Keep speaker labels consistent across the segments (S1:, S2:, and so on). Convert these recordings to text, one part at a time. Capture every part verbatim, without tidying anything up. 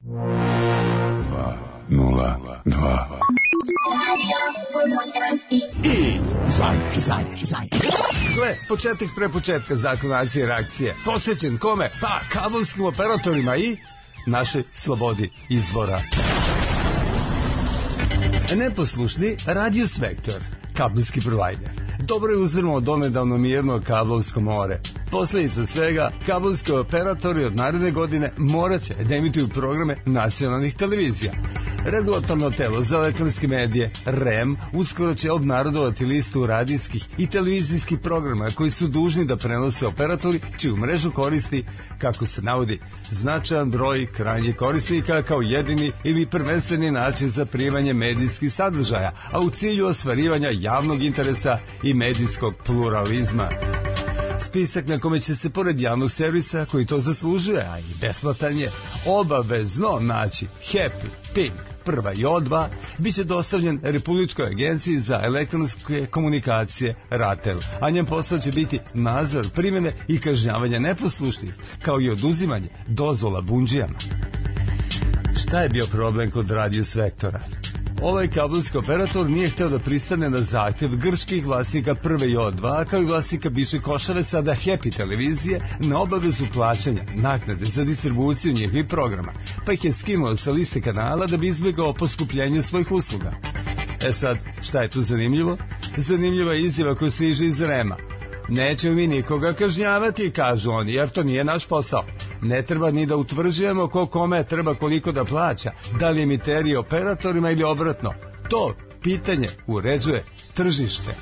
S1: dva nula dva
S2: I Zajner, Zajner, Zajner.
S3: Gle, početak pre početka Zakon akcije i reakcije. Posvećen kome? Pa, kabelskim operatorima i našoj slobodi izvora. Neposlušni Radius Vektor, kabelski provajder. Dobro je uzdrmo donedavno mirno kablovsko more. Posljedica svega, kabelski operatori od naredne godine morat će da emituju programe nacionalnih televizija. Regulatorno telo za elektronske medije, R E M, uskoro će obnarodovati listu radijskih i televizijskih programa koji su dužni da prenose operatori čiju mrežu koristi, kako se navodi, značajan broj krajnjih korisnika kao jedini ili prvenstveni način za primanje medijskih sadržaja, a u cilju ostvarivanja javnog interesa i medijskog pluralizma. Spisak na kome će se pored javnog servisa, koji to zaslužuje, a i besplatan je, obavezno naći Happy, Pink, Prva i O dva, bit će dostavljen Republičkoj agenciji za elektronske komunikacije RATEL, a njen posao će biti nadzor primjene i kažnjavanje neposlušnih, kao i oduzimanje dozvola bundžijama. Šta je bio problem kod Radius Vektora? Ovaj kabelski operator nije hteo da pristane na zahtjev grčkih vlasnika Prve i O dva, kao i vlasnika bivše Košave, sada Happy televizije, na obavezu plaćanja naknade za distribuciju njihovih programa, pa ih je skinuo sa liste kanala da bi izbjegao poskupljenje svojih usluga. E sad, šta je tu zanimljivo? Zanimljiva je izjava koja stiže iz R E M-a. Nećemo mi nikoga kažnjavati, kažu oni, jer to nije naš posao. Ne treba ni da utvrđujemo ko kome treba koliko da plaća, da li emiteri operatorima ili obratno. To pitanje uređuje tržište.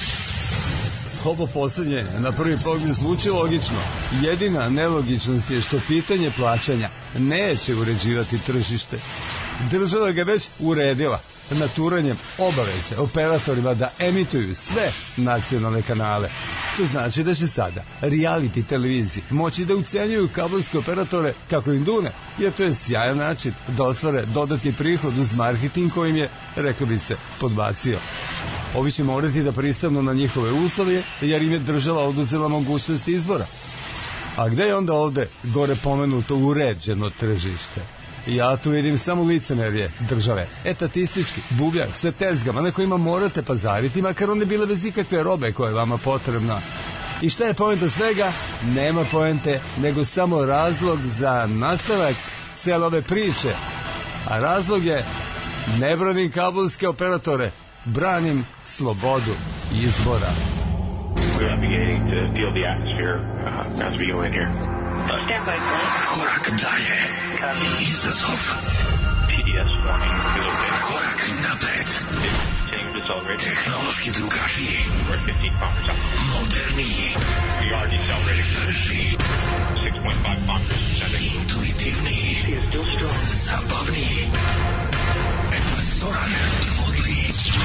S3: Ovo poslednje na prvi pogled zvuči logično. Jedina nelogičnost je što pitanje plaćanja neće uređivati tržište. Država ga već uredila naturanjem obaveze operatorima da emituju sve nacionalne kanale. To znači da će sada reality televiziji moći da ucenjuju kabelske operatore kako im dune, jer to je sjajan način da ostvare dodatni prihod uz marketing kojim je, reklo bi se, podbacio. Ovi će morati da pristanu na njihove uslove, jer im je država oduzela mogućnost izbora. A gde je onda ovde gore pomenuto uređeno tržište? Ja tu vidim samo licemerje države, etatistički bubljak sa tezgama na kojima morate pazariti, makar one bile bez ikakve robe koja je vama potrebna. I šta je poenta svega? Nema poente, nego samo razlog za nastavak cele ove priče. A razlog je, ne branim kabelske operatore, branim slobodu izbora.
S4: We're beginning to feel the atmosphere uh, as we go in here.
S2: Stand by, please.
S1: Korak dalje. Izazov.
S4: P D S warning. Relocating.
S1: Korak napred.
S4: Continuing to accelerate.
S1: Tehnološki drugačiji.
S4: We're at fifteen kilometers out.
S1: Moderniji.
S4: We are decelerating.
S1: Brži.
S4: six point five kilometers descending.
S1: Intuitivniji.
S2: She is still strong.
S1: Zabavniji. Efesoran. Modli.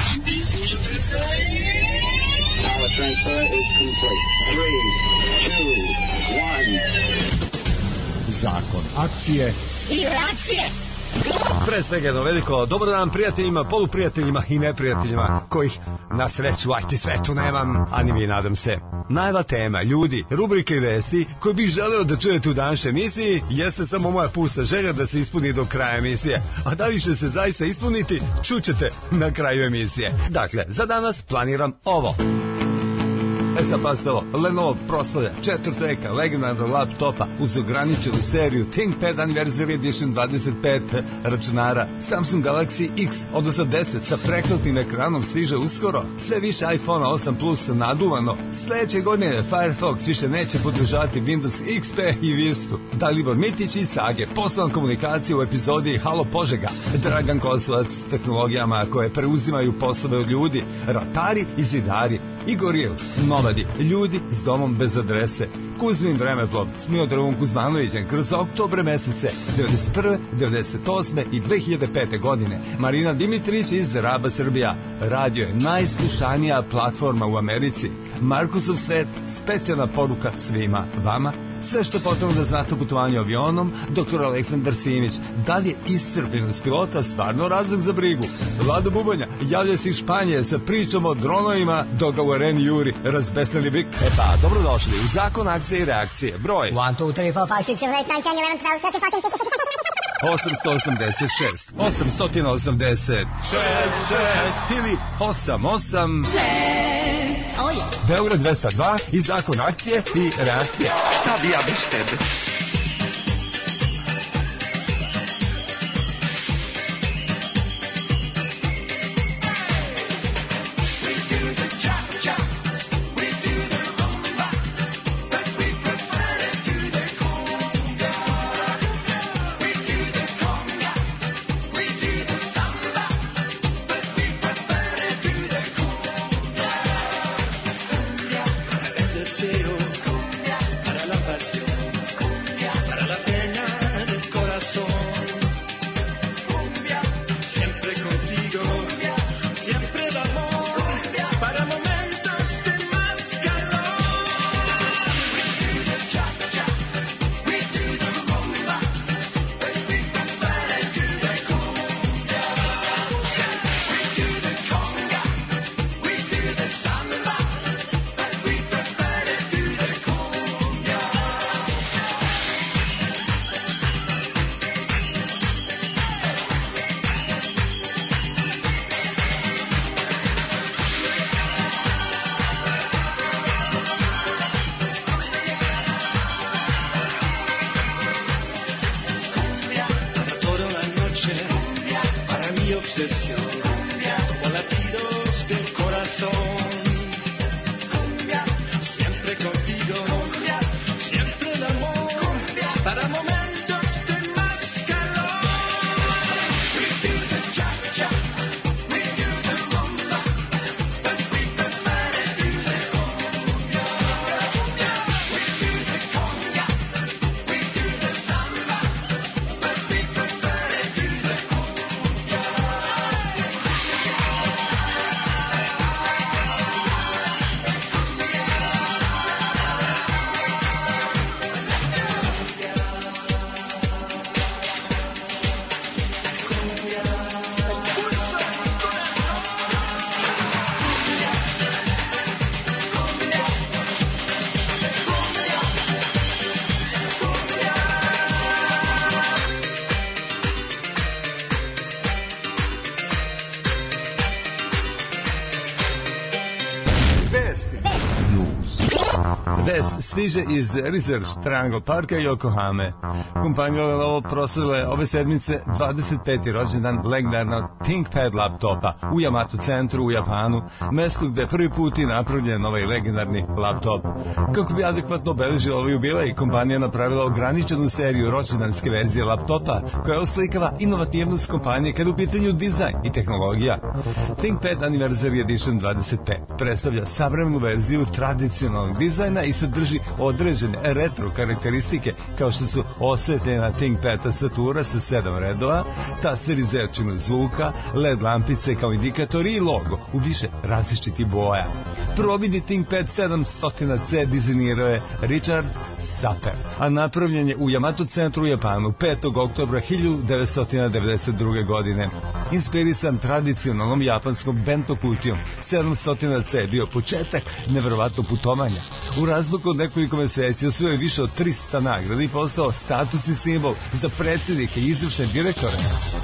S5: Power transfer is complete. Three, two, one.
S2: Zakon akcije
S6: i reakcije.
S3: Pre svega jedno veliko dobar dan prijateljima, poluprijateljima i neprijateljima, kojih na sreću u I T svetu nemam, a ni vi nadam se. Najva tema, ljudi, rubrike i vesti koje bih želeo da čujete u današnjoj emisiji jeste samo moja pusta želja da se ispuni do kraja emisije. A da li će se zaista ispuniti, čućete na kraju emisije. Dakle, za danas planiram ovo. E sad pazite ovo, Lenovo proslavlja četvrt veka legendarnog laptopa uz ograničenu seriju ThinkPad Anniversary Edition dvadeset pet računara. Samsung Galaxy X, odnosno deset sa preklopnim ekranom stiže uskoro. Sve više iPhone osam plus naduvano. Sljedeće godine Firefox više neće podržavati Windows X P i Vistu. Dalibor Mitić i Sage, poslovna komunikacija u epizodi Halo Požega. Dragan Kosovac s tehnologijama koje preuzimaju poslove od ljudi. Ratari i zidari. Igor Jel, nomadi, ljudi s domom bez adrese. Kuzmin Vremeplov s Miodragom Kuzmanovićem kroz oktobre mesece devedeset prve, devedeset osme i dve hiljade pete. godine. Marina Dimitrić iz Raba Srbija. Radio je najslušanija platforma u Americi. Markusov svet, specijalna poruka svima vama. Sve što je potrebno da znate o putovanju avionom, doktor Aleksandar Simić. Da li je iscrpljenost pilota stvarno razlog za brigu? Vlado Bubanja javlja se iz Španije sa pričom o dronovima, dok ga u areni juri razbesneli bik. E pa, dobrodošli u Zakon akcije i reakcije. Broj
S6: one, two, three, four, five, six, seven, eight, nine, ten, eleven, twelve, thirteen, fourteen, fifteen, sixteen,
S3: osamsto osamdeset šest, osamsto osamdeset šest ili osam osam Beograd dvesta dva i zakon akcije i reakcije.
S6: Šta bi ja bez tebe?
S3: Stiže iz Research Triangle Parka i Yokohame. Kompanija Lenovo proslavila ove sedmice dvadeset peti rođendan legendarnog ThinkPad laptopa u Yamato centru u Japanu, mestu gde prvi put i napravljen ovaj legendarni laptop. Kako bi adekvatno obeležila ovaj jubilej, kompanija napravila ograničenu seriju rođendanske verzije laptopa koja oslikava inovativnost kompanije kada u pitanju dizajn i tehnologija. ThinkPad Anniversary Edition dvadeset pet predstavlja savremenu verziju tradicionalnog dizajna i sadrži određene retro karakteristike kao što su osvetljena ThinkPad tastatura sa sedam redova, taster iz zvučnog zvuka, L E D lampice kao indikatori i logo u više različitih boja. Prvobitni ThinkPad sedamsto C dizajnirao je Richard Sapper, a napravljen je u Yamato centru u Japanu petog oktobra hiljadu devetsto devedeset druge. godine. Inspirisan tradicionalnom japanskom bento kutijom, sedamsto C bio početak neverovatnog putovanja. U razmaku od nekoliko meseci osvojio je više od tristo nagrada i postao statusni simbol za predsjednike i izvršne direktore.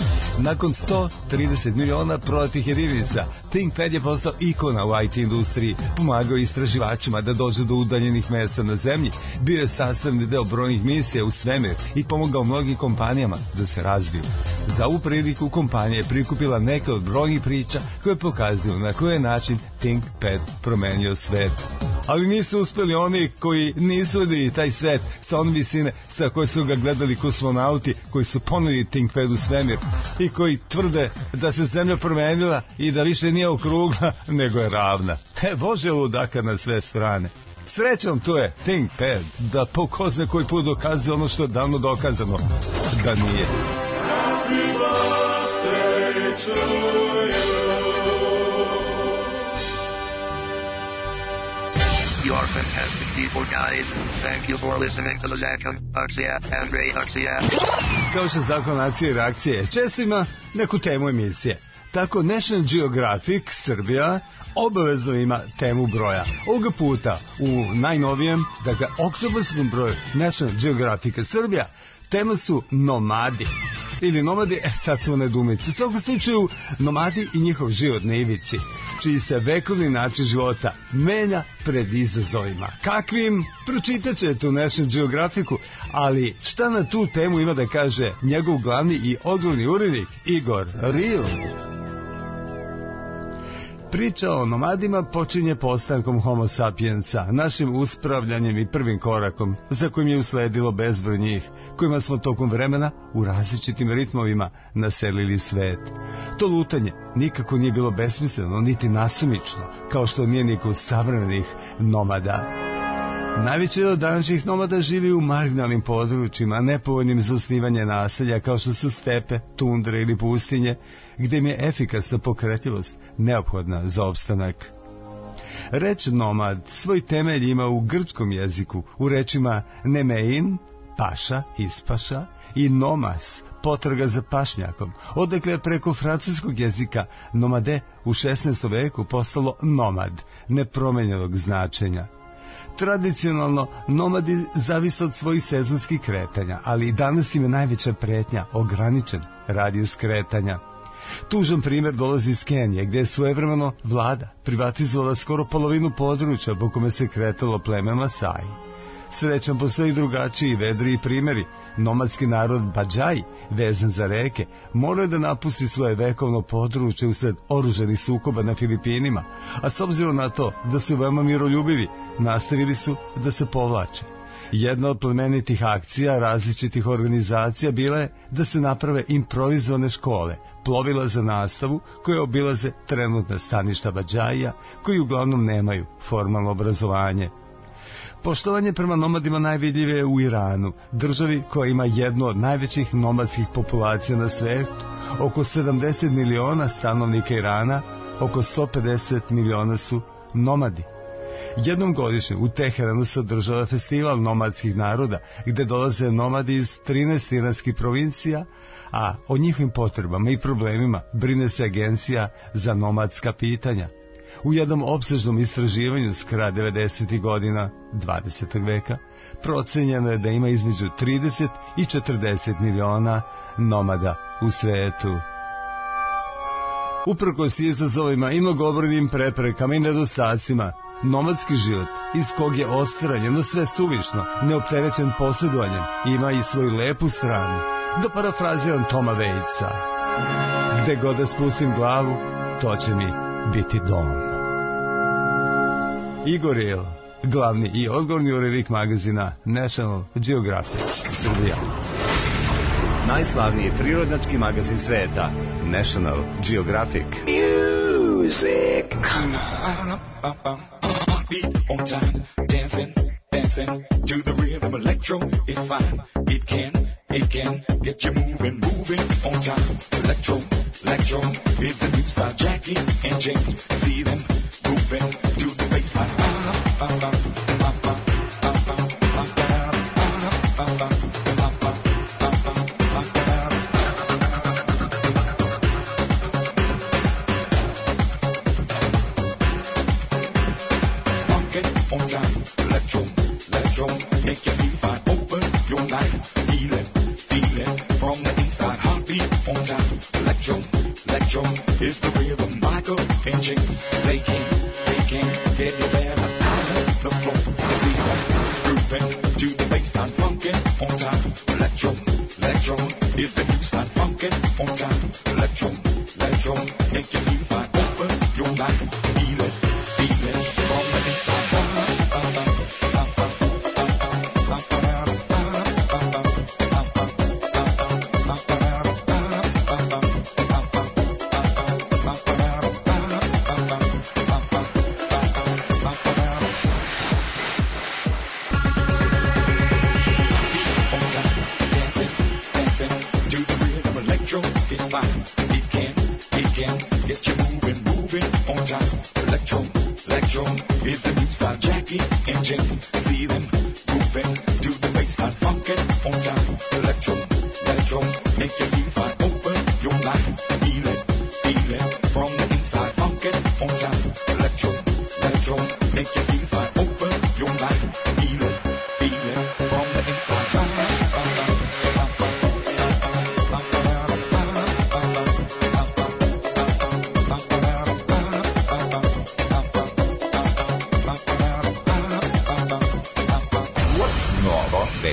S3: Nakon sto trideset miliona prodatih jedinica, ThinkPad je postao ikona u I T industriji, pomagao istraživačima da dođe do udaljenih mesta na zemlji, bio je sastavni deo brojnih misija u svemir i pomogao mnogim kompanijama da se razviju. Za ovu priliku kompanija je prikupila neke od brojnih priča koje pokazuju na koji način ThinkPad promenio svet. Ali nisu uspeli oni koji nisu vidjeli taj svet sa one visine sa koje su ga gledali kosmonauti koji su poneli ThinkPad u svemir i koji tvrde da se zemlja promenila i da više nije okrugla nego je ravna. E, Bože ludaka na sve strane. Srećom, to je ThinkPad da po ko zna koji put dokazuje ono što je davno dokazano da nije. Happy birthday to you.
S1: You're fantastic people, guys. Thank you for listening to the Zakon, Akcija, and Ray Akcija.
S3: Kao što Zakon akcije i reakcije često ima neku temu emisije. Tako National Geographic Srbija obavezno ima temu broja. Ovoga puta u najnovijem, dakle, oktobarskom broju National Geographic Srbija tema su nomadi. ili nomadi, e sad su nedumice. U svakom slučaju, nomadi i njihov život na ivici, čiji se vekovni način života menja pred izazovima. Kakvim? Pročitat ćete u National Geographicu, ali šta na tu temu ima da kaže njegov glavni i odgovorni urednik Igor Ril? Priča o nomadima počinje postankom Homo sapiensa, našim uspravljanjem i prvim korakom, za kojim je usledilo bezbroj njih, kojima smo tokom vremena u različitim ritmovima naselili svet. To lutanje nikako nije bilo besmisleno, niti nasumično, kao što nije ni kod savremenih nomada. Najveći od današnjih nomada živi u marginalnim područjima, nepovoljnim za osnivanje naselja kao što su stepe, tundre ili pustinje, gde im je efikasna pokretljivost neophodna za opstanak. Reč nomad svoj temelj ima u grčkom jeziku, u rečima nemein, paša, ispaša, i nomas, potraga za pašnjakom, odakle je preko francuskog jezika nomade u šesnaestom veku postalo nomad, nepromenjenog značenja. Tradicionalno, nomadi zavise od svojih sezonskih kretanja, ali i danas im je najveća pretnja ograničen radijus kretanja. Tužan primjer dolazi iz Kenije, gdje je svojevremeno vlada privatizovala skoro polovinu područja po kome se kretalo pleme Masai. Srećan postoji drugačiji, vedriji primjeri. Nomadski narod Badžaj, vezan za reke, morao je da napusti svoje vekovno područje usled oružanih sukoba na Filipinima, a s obzirom na to da su veoma miroljubivi, nastavili su da se povlače. Jedna od plemenitih akcija različitih organizacija bila je da se naprave improvizovane škole, plovila za nastavu koje obilaze trenutna staništa Badžaja, koji uglavnom nemaju formalno obrazovanje. Poštovanje prema nomadima najvidljivije je u Iranu, državi koja ima jednu od najvećih nomadskih populacija na svetu. Oko sedamdeset miliona stanovnika Irana, oko sto pedeset miliona su nomadi. Jednom godišnje u Teheranu se održava festival nomadskih naroda, gde dolaze nomadi iz trinaest iranskih provincija, a o njihovim potrebama i problemima brine se Agencija za nomadska pitanja. U jednom opsežnom istraživanju s kraja devedesetih godina dvadesetog veka procenjeno je da ima između trideset i četrdeset miliona nomada u svetu. Uprkos izazovima i mnogobrojnim preprekama i nedostacima, nomadski život, iz kog je ostranjeno sve suvišno, neopterećen posjedovanjem, ima i svoju lepu stranu. Da parafraziram Toma Waitsa: gde god da spustim glavu, to će mi biti dom. Igor Ril, glavni i odgovorni urednik magazina National Geographic, Srbija. Najslavniji prirodnjački magazin sveta, National Geographic. Music.
S6: Beat on time, dancing, dancing to the rhythm. Electro is fine. It can, it can get you moving, moving on time. Electro, electro is the new style. Jackie and James, see them moving to the baseline.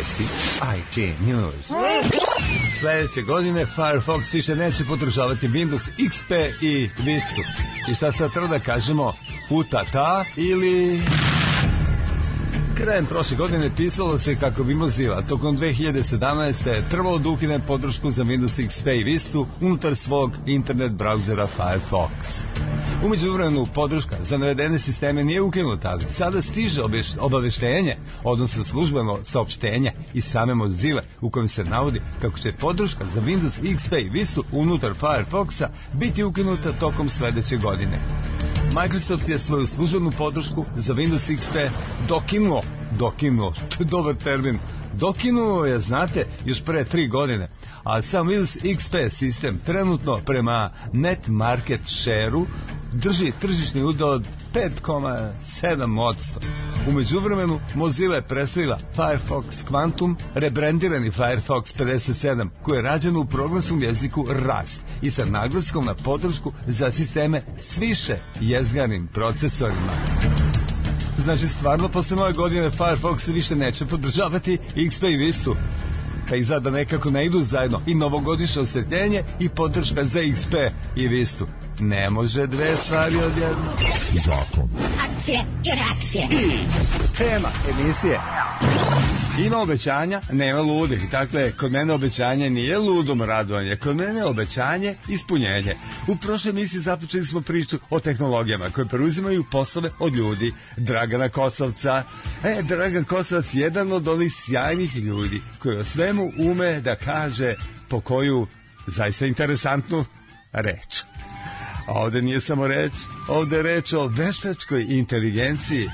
S3: Vijesti i te News. Sljedeće godine Firefox više neće podržavati Windows X P i Vistu. I šta sad treba da kažemo? Puta ta ili... Krajem prošle godine pisalo se kako bi Mozilla tokom dve hiljade sedamnaeste. trebalo da ukine podršku za Windows X P i Vistu unutar svog internet brauzera Firefox. U međuvremenu podrška za navedene sisteme nije ukinuta, ali sada stiže obaveštenje, odnosno službeno saopštenje iz same Mozilla u kojem se navodi kako će podrška za Windows X P i Vistu unutar Firefoxa biti ukinuta tokom sledeće godine. Microsoft je svoju službenu podršku za Windows X P dokinuo, dokinuo, to je dobar termin, dokinuo je, znate, još pre tri godine, a sam Windows X P sistem trenutno prema net market share-u drži tržišni udeo od pet zarez sedam posto. U međuvremenu Mozilla je predstavila Firefox Quantum, rebrendirani Firefox pedeset sedam, koji je rađen u programskom jeziku Rust i sa naglaskom na podršku za sisteme s više jezgranim procesorima. Znači, stvarno, posle nove godine Firefox više neće podržavati X P i Vistu. Pa izgleda nekako ne idu zajedno i novogodišnje osvetljenje i podrška za X P i Vistu. Ne može dve stvari odjedno.
S2: Zakon.
S7: Akcije i reakcije.
S3: I tema emisije. Ima obećanja, nema ludih. Dakle, kod mene obećanje nije ludom radovanje, kod mene obećanje ispunjenje. U prošloj emisiji započeli smo priču o tehnologijama koje preuzimaju poslove od ljudi. Dragana Kosovca. E, Dragan Kosovac je jedan od onih sjajnih ljudi koji o svemu ume da kaže po koju zaista interesantnu reč. A ovde nije samo reč, ovde je reč o veštačkoj inteligenciji.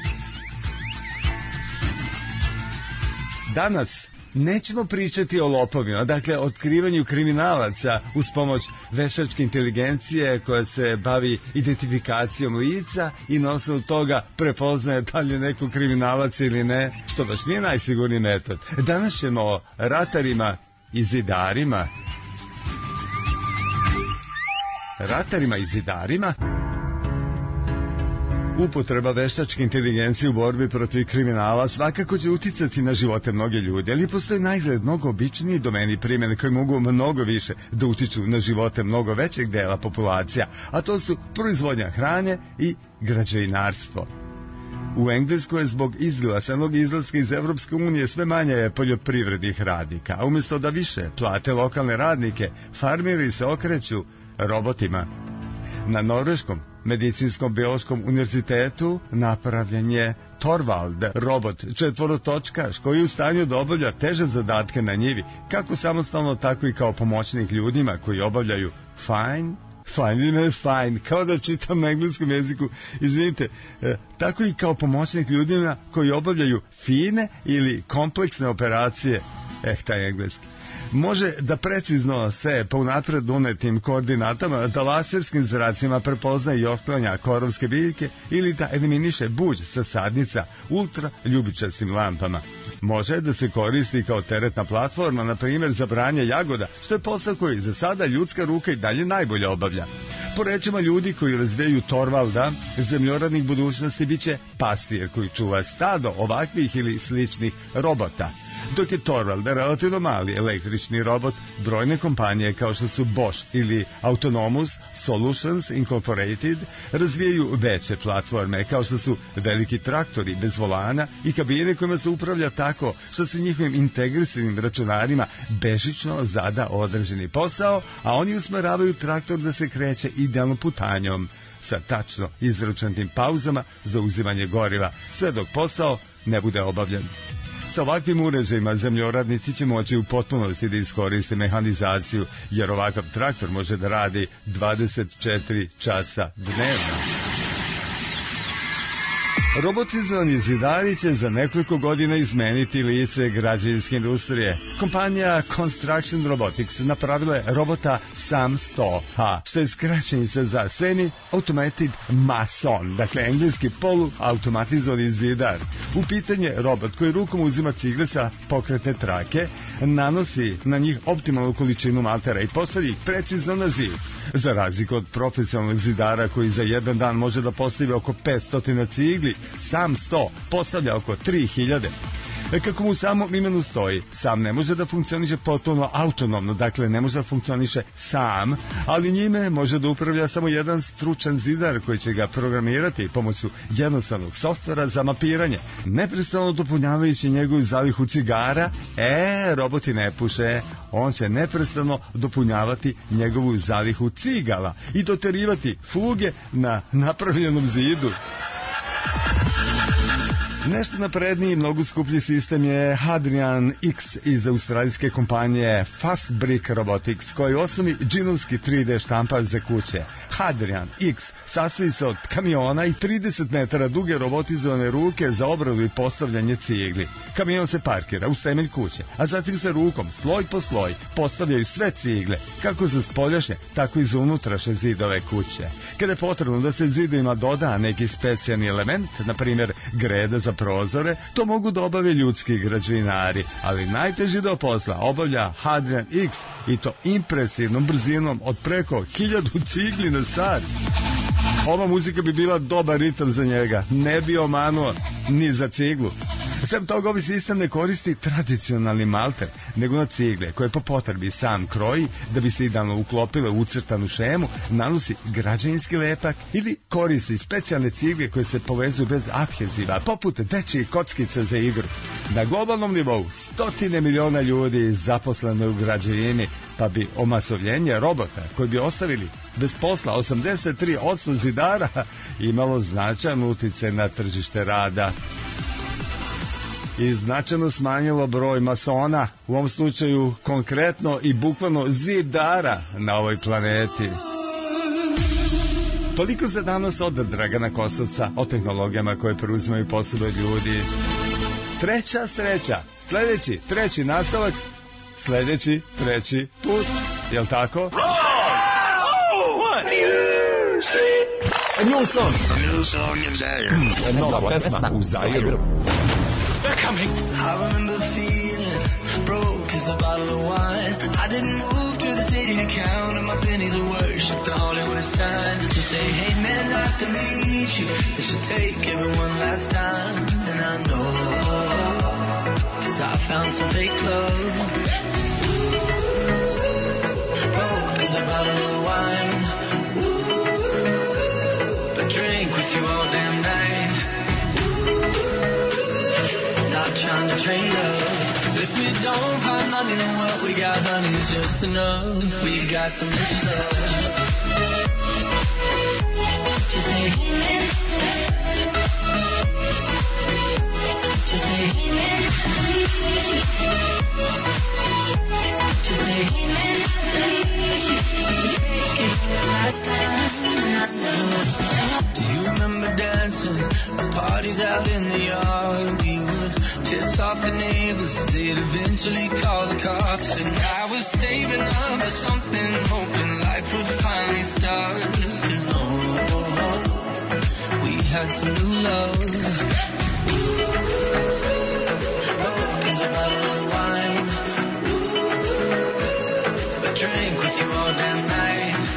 S3: Danas nećemo pričati o lopovima, dakle otkrivanju kriminalaca uz pomoć veštačke inteligencije koja se bavi identifikacijom lica i na osnovu toga prepoznaje da li je neko kriminalac ili ne, što baš nije najsigurniji metod. Danas ćemo o ratarima i zidarima. Ratarima i zidarima. Upotreba veštačke inteligencije u borbi protiv kriminala svakako će uticati na živote mnoge ljudi, ali postoji naizgled mnogo običniji domeni primjene koji mogu mnogo više da utiču na živote mnogo većeg dela populacija, a to su proizvodnja hrane i građevinarstvo. U Engleskoj je zbog izglasanog izlaska iz Evropske unije sve manje poljoprivrednih radnika, a umjesto da više plate lokalne radnike, farmeri se okreću robotima. Na norveškom medicinskom biološkom univerzitetu napravljen je Torvald, robot četvorotočkaš koji je u stanju da obavlja teže zadatke na njivi, kako samostalno, tako i kao pomoćnik ljudima koji obavljaju fine, fine, ne fine, kao da čitam na engleskom jeziku, izvinite, e, tako i kao pomoćnik ljudima koji obavljaju fine ili kompleksne operacije, eh, taj engleski. Može da precizno se po unapred unetim koordinatama da laserskim zracima prepozna i otklanja korovske biljke ili da eliminiše buđ sa sadnica ultra ljubičastim lampama. Može da se koristi kao teretna platforma, na primjer za branje jagoda, što je posao koji za sada ljudska ruka i dalje najbolje obavlja. Po rečima ljudi koji razvijaju Torvalda, zemljoradnik budućnosti biće pastir koji čuva stado ovakvih ili sličnih robota. Dok je Torvald relativno mali električni robot, brojne kompanije kao što su Bosch ili Autonomous Solutions Incorporated razvijaju veće platforme kao što su veliki traktori bez volana i kabine kojima se upravlja tako što se njihovim integrisanim računarima bežično zada određeni posao, a oni usmeravaju traktor da se kreće idealnom putanjom sa tačno izračunatim pauzama za uzimanje goriva, sve dok posao ne bude obavljen. Sa ovakvim uređajima zemljoradnici će moći u potpunosti da iskoriste mehanizaciju, jer ovakav traktor može da radi dvadeset četiri časa dnevno. Robotizovani zidari će za nekoliko godina izmeniti lice građevinske industrije. Kompanija Construction Robotics napravila je robota SAM sto H, što je skraćenica za Semi Automated Mason, dakle engleski poluautomatizovani zidar. U pitanje robot koji rukom uzima cigle sa pokretne trake, nanosi na njih optimalnu količinu maltera i postavlja ih precizno na zid. Za razliku od profesionalnog zidara koji za jedan dan može da postavi oko petsto cigli, sam sto postavlja oko tri hiljade. Kako mu u samom imenu stoji, sam ne može da funkcioniše potpuno autonomno, dakle ne može da funkcioniše sam, ali njime može da upravlja samo jedan stručan zidar koji će ga programirati pomoću jednostavnog softvera za mapiranje. Neprestano dopunjavajući njegovu zalihu cigara, e, roboti ne puše, on će neprestano dopunjavati njegovu zalihu cigala i doterivati fuge na napravljenom zidu. Nešto napredniji i mnogo skuplji sistem je Hadrian X iz australijske kompanije Fast Brick Robotics, koji je osnovni džinovski tri D štampač za kuće. Hadrian X sastoji se od kamiona i trideset metara duge robotizovane ruke za obradu i postavljanje cigli. Kamion se parkira uz temelj kuće, a zatim se rukom, sloj po sloj, postavljaju sve cigle, kako za spoljašnje, tako i za unutrašnje zidove kuće. Kada je potrebno da se zidovima doda neki specijalni element, na primjer greda za prozore, to mogu da obave ljudski građevinari, ali najteži deo posla obavlja Hadrian X i to impresivnom brzinom od preko hiljadu cigli na sat. Ova muzika bi bila dobar ritam za njega, ne bi omanuo ni za ciglu. Sem toga, ovaj sistem ne koristi tradicionalni malter, nego na cigle, koje po potrebi sam kroji da bi se idealno uklopile u ucrtanu šemu, nanosi građevinski lepak ili koristi specijalne cigle koje se povezuju bez adheziva, poput dečjih kockica za igru. Na globalnom nivou stotine miliona ljudi zaposleno u građevini, pa bi omasovljenje robota koji bi ostavili bez posla osamdeset tri posto zidara imalo značajan uticaj na tržište rada i značajno smanjilo broj masona, u ovom slučaju konkretno i bukvalno zidara na ovoj planeti. Toliko za danas od Dragana Kosovca o tehnologijama koje preuzimaju posao ljudi. Treća sreća, sljedeći, treći nastavak, sljedeći, treći put, jel tako?
S2: A new song.
S1: A new song in Zaire.
S2: Nova pesma u Zairu.
S6: They're coming.
S8: I remember feeling broke as a bottle of wine. I didn't move to the city to count my pennies of worship the Hollywood sign. To say, hey man, nice to meet you. This should take everyone last time. And I know, cause I found some fake love. Broke as a bottle of wine. But drink with you all damn night. Not trying to trade up. Cause if we don't find money, then what we got, honey, is just enough. We got some rich stuff. Just say, hey man. Just say, hey man. Just say, hey man. Do you remember dancing at parties out in the yard? We would piss off the neighbors, they'd eventually call the cops. And I was saving up for something, hoping life would finally start. Cause oh, we had some new love. Oh, cause a bottle of wine. But drink with you all damn night.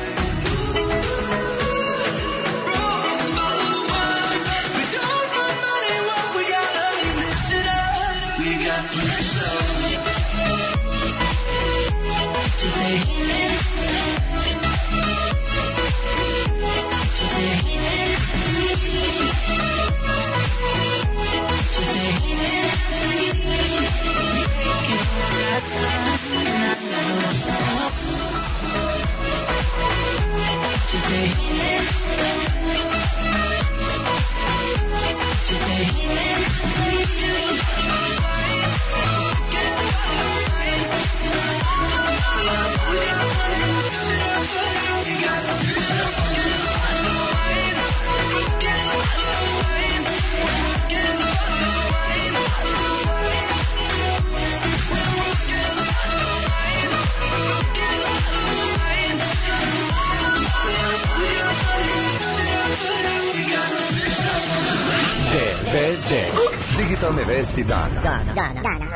S2: Digitalne vesti dana.
S7: Dana, dana, dana.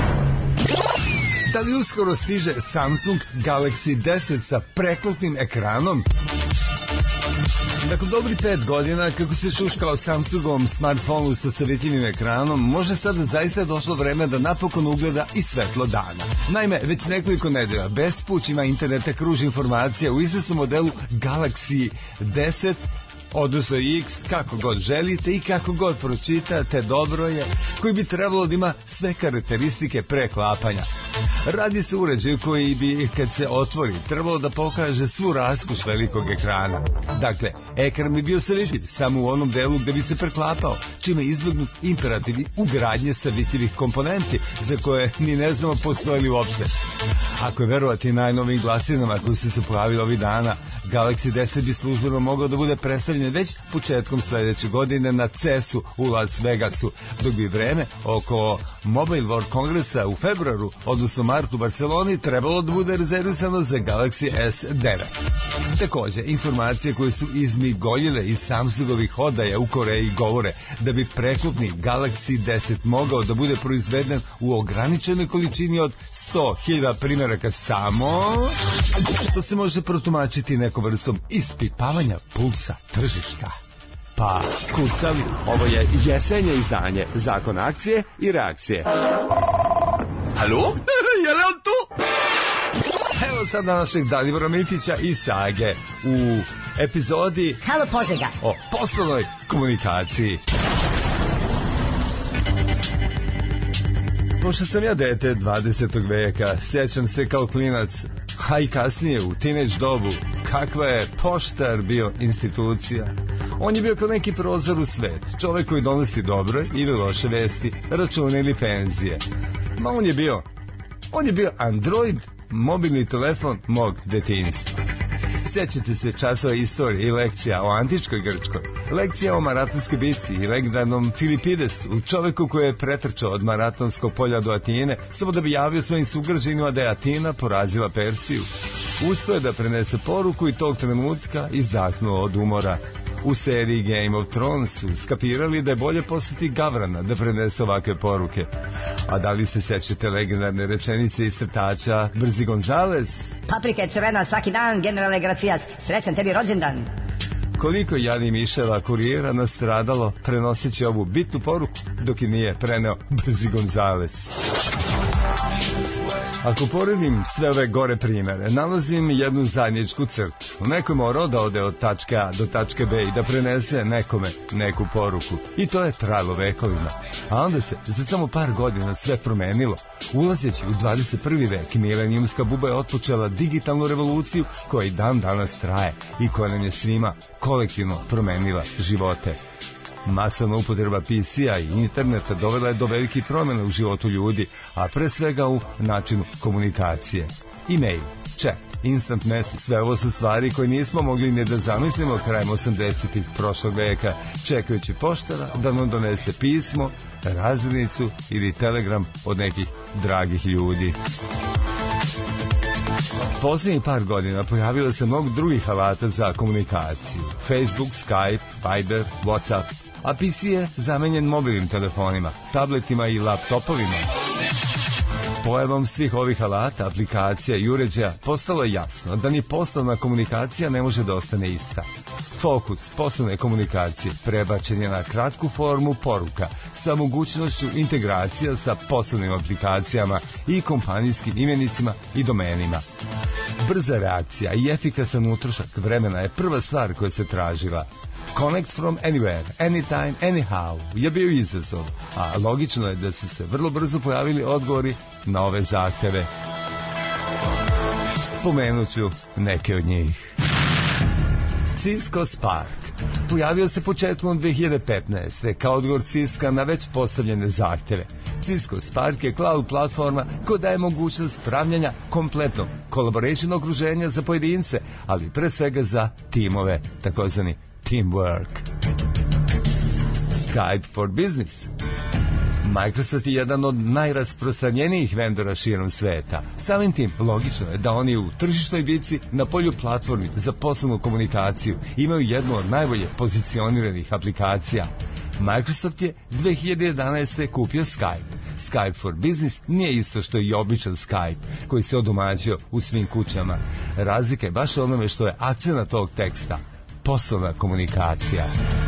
S3: Da li uskoro stiže Samsung Galaxy deset sa preklopnim ekranom? Nakon dobri pet godina, kako se šuškao Samsungom smartfonu sa savjetljivim ekranom, može sada zaista došlo vreme da napokon ugleda i svetlo dana. Naime, već nekoliko nedelja bespućima interneta kruži informacija u izvesnom modelu Galaxy deset, odnosno X, kako god želite i kako god pročitate, dobro je, koji bi trebalo da ima sve karakteristike preklapanja. Radi se uređaju koji bi, kad se otvori, trebalo da pokaže svu raskoš velikog ekrana. Dakle, ekran bi bio savjetljiv samo u onom delu gde bi se preklapao, čime izbjegnut imperativi ugradnje savjetljivih komponenti, za koje ni ne znamo postoje li uopšte. Ako je verovati najnovim glasinama koji su se pojavili ovih dana, Galaxy deset bi službeno mogao da bude predstavljen već početkom sledeće godine na C E S-u u Las Vegasu, dok bi vreme oko Mobile World Kongresa u februaru, odnosno martu u Barceloni, trebalo da bude rezervisano za Galaxy S devet. Takođe, informacije koje su izmigoljile iz Samsungovih odaja u Koreji govore da bi preklopni Galaxy deset mogao da bude proizveden u ograničenoj količini od sto hiljada primjeraka samo, što se može protumačiti nekom vrstom ispipavanja pulsa tržišta. Pa, kucali, ovo je jesenje izdanje Zakon akcije i reakcije. Halo? Je li on tu? Evo sad našeg Dalibora Mitića i Sage u epizodi
S7: Halo Požega
S3: o poslovnoj komunikaciji. Pošto sam ja dete dvadesetog veka, sjećam se kao klinac, a i kasnije u tinejdž dobu, kakva je poštar bio institucija. On je bio kao neki prozor u svet, čovek koji donosi dobre ili loše vesti, račune ili penzije. Ma on je bio, on je bio android, mobilni telefon mog detinjstva. Sjećate se časova istorije i lekcija o antičkoj Grčkoj, lekcija o maratonskoj bici i legendarnom Filipidesu, čoveku koji je pretrčao od maratonskog polja do Atine samo da bi javio svojim sugrađanima da je Atina porazila Persiju. Uspeo je da prenese poruku i tog trenutka izdahnuo od umora. U seriji Game of Thrones su skapirali da je bolje poslati Gavrana da prenese ovakve poruke. A da li se sećate legendarne rečenice iz crtača Brzi Gonzales?
S7: Paprika je crvena svaki dan, generale Gracijas. Srećan tebi rođendan.
S3: Koliko jadnih miševa kurijera nastradalo prenoseći ovu bitnu poruku, dok je nije preneo Brzi Gonzales. Ako poredim sve ove gore primere, nalazim jednu zajedničku crtu. Neko morao da ode od tačke A do tačke B i da prenese nekome neku poruku. I to je trajalo vekovima. A onda se za samo par godina sve promenilo. Ulazeći u dvadeset prvi vek, milenijumska buba je otpočela digitalnu revoluciju koja i dan danas traje i koja nam je svima kolektivno promenila živote. Masovna upotreba P C-a i interneta dovela je do velikih promjena u životu ljudi, a pre svega u načinu komunikacije. E-mail, chat, instant message, sve ovo su stvari koje nismo mogli ni da zamislimo krajem osamdesetih prošlog veka, čekajući poštara da nam donese pismo, razglednicu ili telegram od nekih dragih ljudi. Posljednjih par godina pojavilo se mnogo drugih alata za komunikaciju. Facebook, Skype, Viber, WhatsApp, a P C je zamenjen mobilnim telefonima, tabletima i laptopovima. Pojavom svih ovih alata, aplikacija i uređaja postalo je jasno da ni poslovna komunikacija ne može da ostane ista. Fokus poslovne komunikacije prebačen je na kratku formu poruka sa mogućnošću integracija sa poslovnim aplikacijama i kompanijskim imenicima i domenima. Brza reakcija i efikasan utrošak vremena je prva stvar koja se tražila. Connect from anywhere, anytime, anyhow je bio izazov, a logično je da su se vrlo brzo pojavili odgovori na ove zahteve. Pomenut ću neke od njih. Cisco Spark pojavio se početkom dve hiljade petnaeste. kao odgovor Cisca na već postavljene zahteve. Cisco Spark je cloud platforma koja daje mogućnost pravljanja kompletnog collaboration okruženja za pojedince, ali pre svega za timove, takozvani teamwork. Skype for Business. Microsoft je jedan od najrasprostranjenijih vendora širom sveta. Samim tim, logično je da oni u tržišnoj bici na polju platformi za poslovnu komunikaciju imaju jednu od najbolje pozicioniranih aplikacija. Microsoft je dve hiljade jedanaeste. kupio Skype. Skype for Business nije isto što i običan Skype, koji se odomaćio u svim kućama. Razlika je baš onome što je akcena tog teksta. poslovna komunikacija.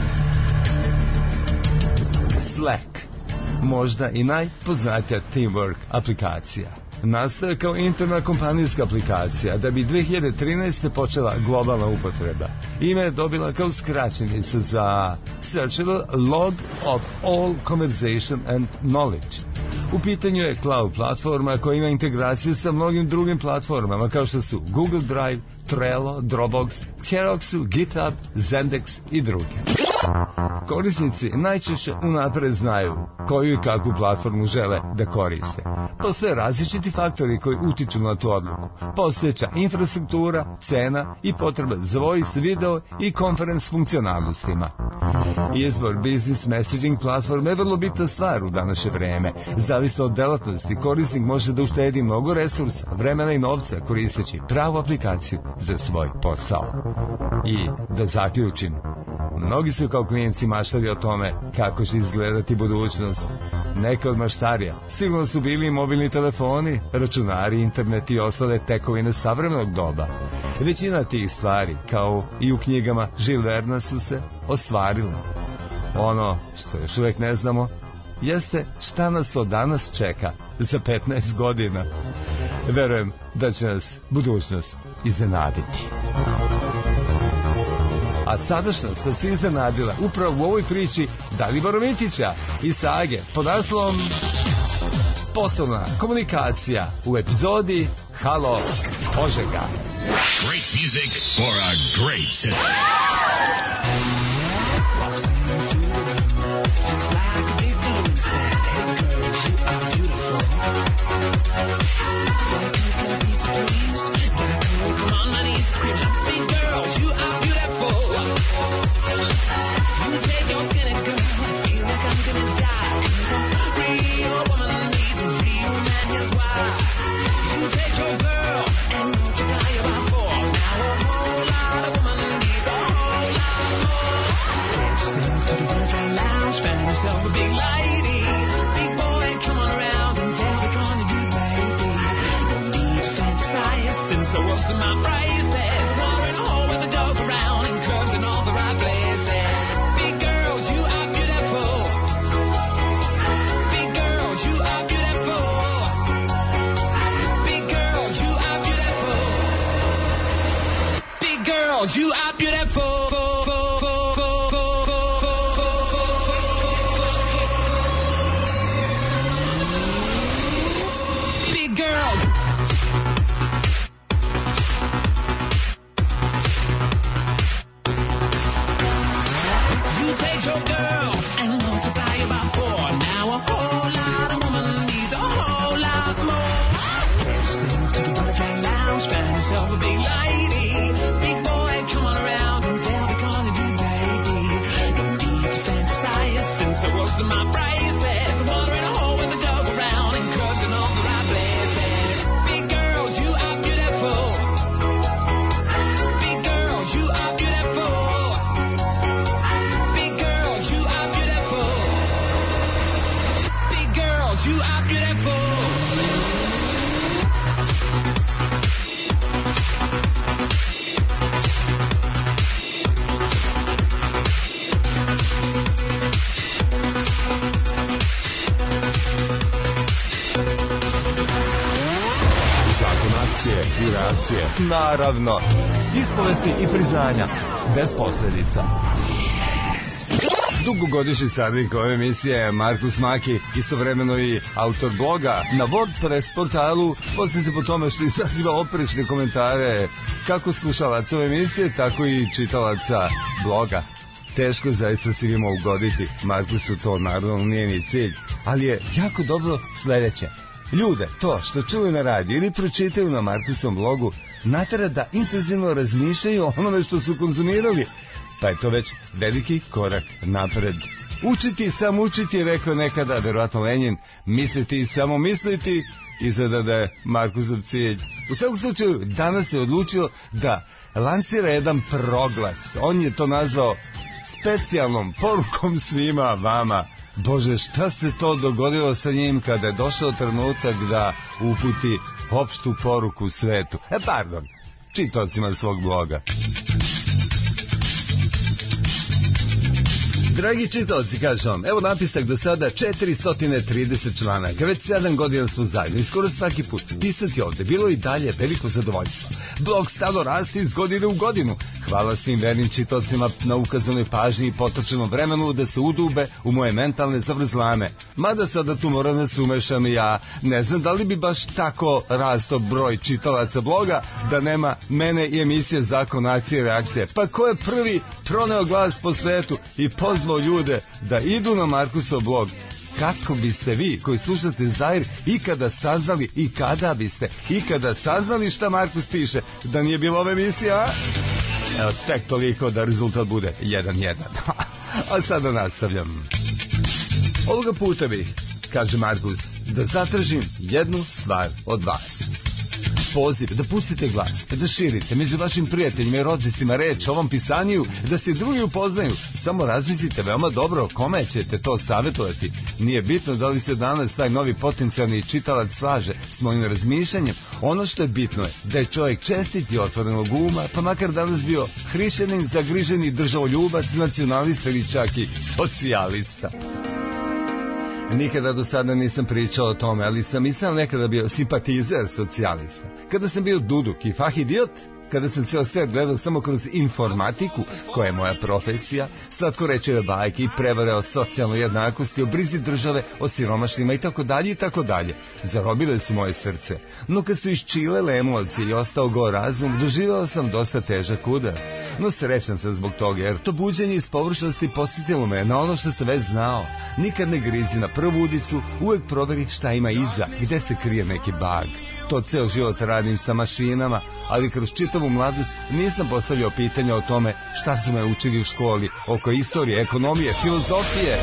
S3: Slack, možda i najpoznatija teamwork aplikacija. Nastaje kao interna kompanijska aplikacija da bi dve hiljade trinaeste. počela globalna upotreba. Ime je dobila kao skraćenica za Searchable Log of All Conversation and Knowledge. U pitanju je cloud platforma koja ima integracije sa mnogim drugim platformama kao što su Google Drive, Trello, Dropbox, Heroxu, GitHub, Zendex i druge. Korisnici najčešće unapred znaju koju i kakvu platformu žele da koriste. Postoje različiti faktori koji utiču na tu odluku. Postojeća infrastruktura, cena i potreba za voice, video i konferens funkcionalnostima. Izbor business messaging platforme je vrlo bitna stvar u današnje vreme. Zavisno od delatnosti, korisnik može da uštedi mnogo resursa, vremena i novca koristeći pravu aplikaciju za svoj posao. I da zaključim, mnogi su kao klijenti maštali o tome kako će izgledati budućnost. Neke od maštarija sigurno su bili mobilni telefoni, računari, internet i ostale tekovine savremenog doba. Većina tih stvari, kao i u knjigama Jules Verna, su se ostvarile. Ono što još uvijek ne znamo jeste šta nas od danas čeka za petnaest godina. Verujem da će nas budućnost iznenaditi. A sadašnjost se iznenadila upravo u ovoj priči Dalibora Mitića i sage pod naslovom Poslovna komunikacija u epizodi Halo Požega.
S9: Great music for a great city.
S8: You are beautiful. Big girl. You take your girl and multiply it by four. Now a whole lot of woman needs a whole lot more. Step to the butterfly lounge, find yourself a big lady.
S3: I reakcije, naravno, ispovesti i priznanja, bez posljedica. Dugogodišnji saradnik ove emisije je Markus Maki, istovremeno i autor bloga na WordPress portalu, poznati po tome što izaziva oprečne komentare kako slušalaca ove emisije, tako i čitalaca bloga. Teško zaista svima ugoditi, Markusu to naravno nije ni cilj, ali je jako dobro sljedeće. Ljude, to što čuju na radiju ili pročitaju na Markusom blogu, natera da intenzivno razmišljaju o onome što su konzumirali, pa je to već veliki korak napred. Učiti, samo učiti, rekao nekada, verovatno Lenin, misliti i samo misliti, izgleda da je Markusov cilj. U svakom slučaju, danas je odlučio da lansira jedan proglas. On je to nazvao specijalnom porukom svima vama. Bože, šta se to dogodilo sa njim kada je došao trenutak da uputi opštu poruku svetu? E, pardon, čitaocima svog bloga. Dragi čitaoci, kaže on, evo napisak do sada četiristo trideset članaka, već sedam godina smo zajedno i skoro svaki put pisati ovde bilo i dalje veliko zadovoljstvo. Blog stalo rasti iz godine u godinu. Hvala svim vernim čitaocima na ukazanoj pažnji i potrošenom vremenu da se udube u moje mentalne zavrzlame. Mada sada tu moram da se umešam i ja. Ne znam da li bi baš tako rastao broj čitalaca bloga da nema mene i emisije Zakon akcije i reakcije. Pa ko je prvi proneo glas po svetu i pozvao ljude da idu na Markusov blog? Kako biste vi koji slušate Zair ikada saznali i kada biste ikada saznali šta Markus piše da nije bilo ove emisije, a? Evo, tek toliko da rezultat bude jedan jedan. A sada nastavljam. Ovoga puta bih, kaže Markus, da zatražim jednu stvar od vas. Poziv da pustite glas, da širite među vašim prijateljima i rođacima reč o ovom pisanju, da se drugi upoznaju. Samo razmislite veoma dobro kome ćete to savjetovati. Nije bitno da li se danas taj novi potencijalni čitalac slaže s mojim razmišljanjem. Ono što je bitno je da je čovjek čestit i otvorenog uma, pa makar danas bio hrišćanin, zagriženi državoljubac, nacionalista ili čak i socijalista. Nikada do sada nisam pričao o tome, ali sam i sam nekada bio simpatizer socijalista. Kada sam bio duduk i fahidiot, kada sam ceo svet gledao samo kroz informatiku, koja je moja profesija, slatkorečive bajke i prevare o socijalnoj jednakosti, o brizi države, o siromašnima i tako dalje i tako dalje, zarobile su moje srce. No kad su iščilele emocije i ostao go razum, doživao sam dosta težak udar. No srećan sam zbog toga, jer to buđenje iz površnosti posjetilo me na ono što sam već znao. Nikad ne grizi na prvu udicu, uvek proveri šta ima iza, gde se krije neki bag. To ceo život radim sa mašinama, ali kroz čitavu mladost nisam postavljao pitanja o tome šta su me učili u školi, oko istorije, ekonomije, filozofije.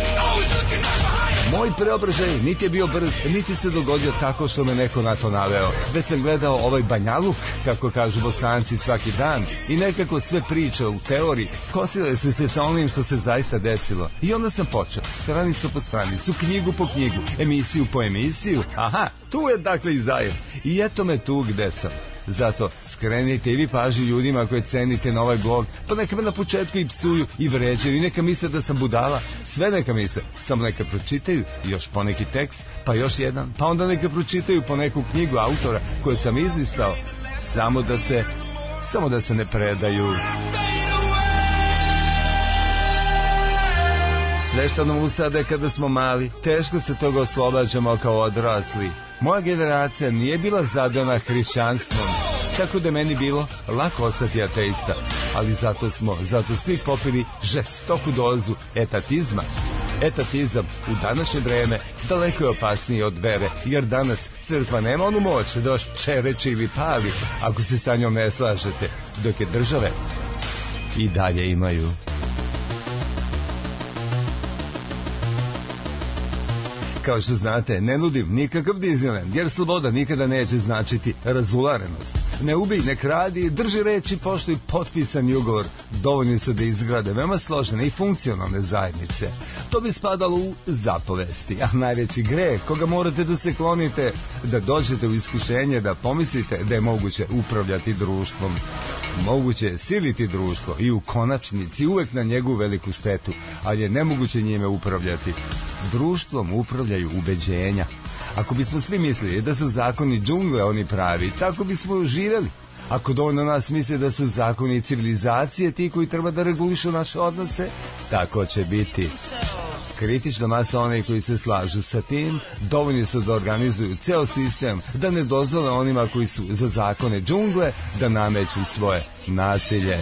S3: Moj preobražaj niti je bio brz, niti se dogodio tako što me neko na to naveo. Već sam gledao ovaj banjaluk, kako kažu Bosanci, svaki dan i nekako sve priče u teoriji kosile su se sa onim što se zaista desilo. I onda sam počeo, stranicu po stranicu, knjigu po knjigu, emisiju po emisiju. Aha, tu je dakle i Zair. I eto me tu gde sam. Zato skrenite i vi pažnju ljudima koje cenite na ovaj blog, pa neka me na početku i psuju i vređaju i neka misle da sam budala, sve neka misle, samo neka pročitaju još poneki tekst, pa još jedan, pa onda neka pročitaju po neku knjigu autora koju sam izlistao, samo da se, samo da se ne predaju. Sve što nam usade kada smo mali, teško se toga oslobađamo kao odrasli. Moja generacija nije bila zadana hrišćanstvom, tako da meni bilo lako ostati ateista, ali zato smo, zato svi popili žestoku dozu etatizma. Etatizam u današnje vreme daleko je opasniji od vere, jer danas crkva nema onu moć da vas čereči ili pali ako se sa njom ne slažete, dok je države i dalje imaju. Kao što znate, ne nudim nikakav Disneyland, jer sloboda nikada neće značiti razularenost. Ne ubij, ne kradi, drži reči, poštuj potpisani ugovor. Dovoljno se da izgrade veoma složene i funkcionalne zajednice. To bi spadalo u zapovesti, a najveći greh koga morate da se klonite, da dođete u iskušenje, da pomislite da je moguće upravljati društvom. Moguće je siliti društvo i u konačnici uvek na njegovu veliku štetu, ali je nemoguće njime upravljati. Društvom upravlja ubeđenja. Ako bismo svi mislili da su zakoni džungle oni pravi, tako bismo živjeli. Ako dovoljno nas misle da su zakoni civilizacije ti koji treba da regulišu naše odnose, tako će biti. Kritična masa onih koji se slažu sa tim, dovoljno su da organizuju ceo sistem, da ne dozvole onima koji su za zakone džungle da nameću svoje nasilje.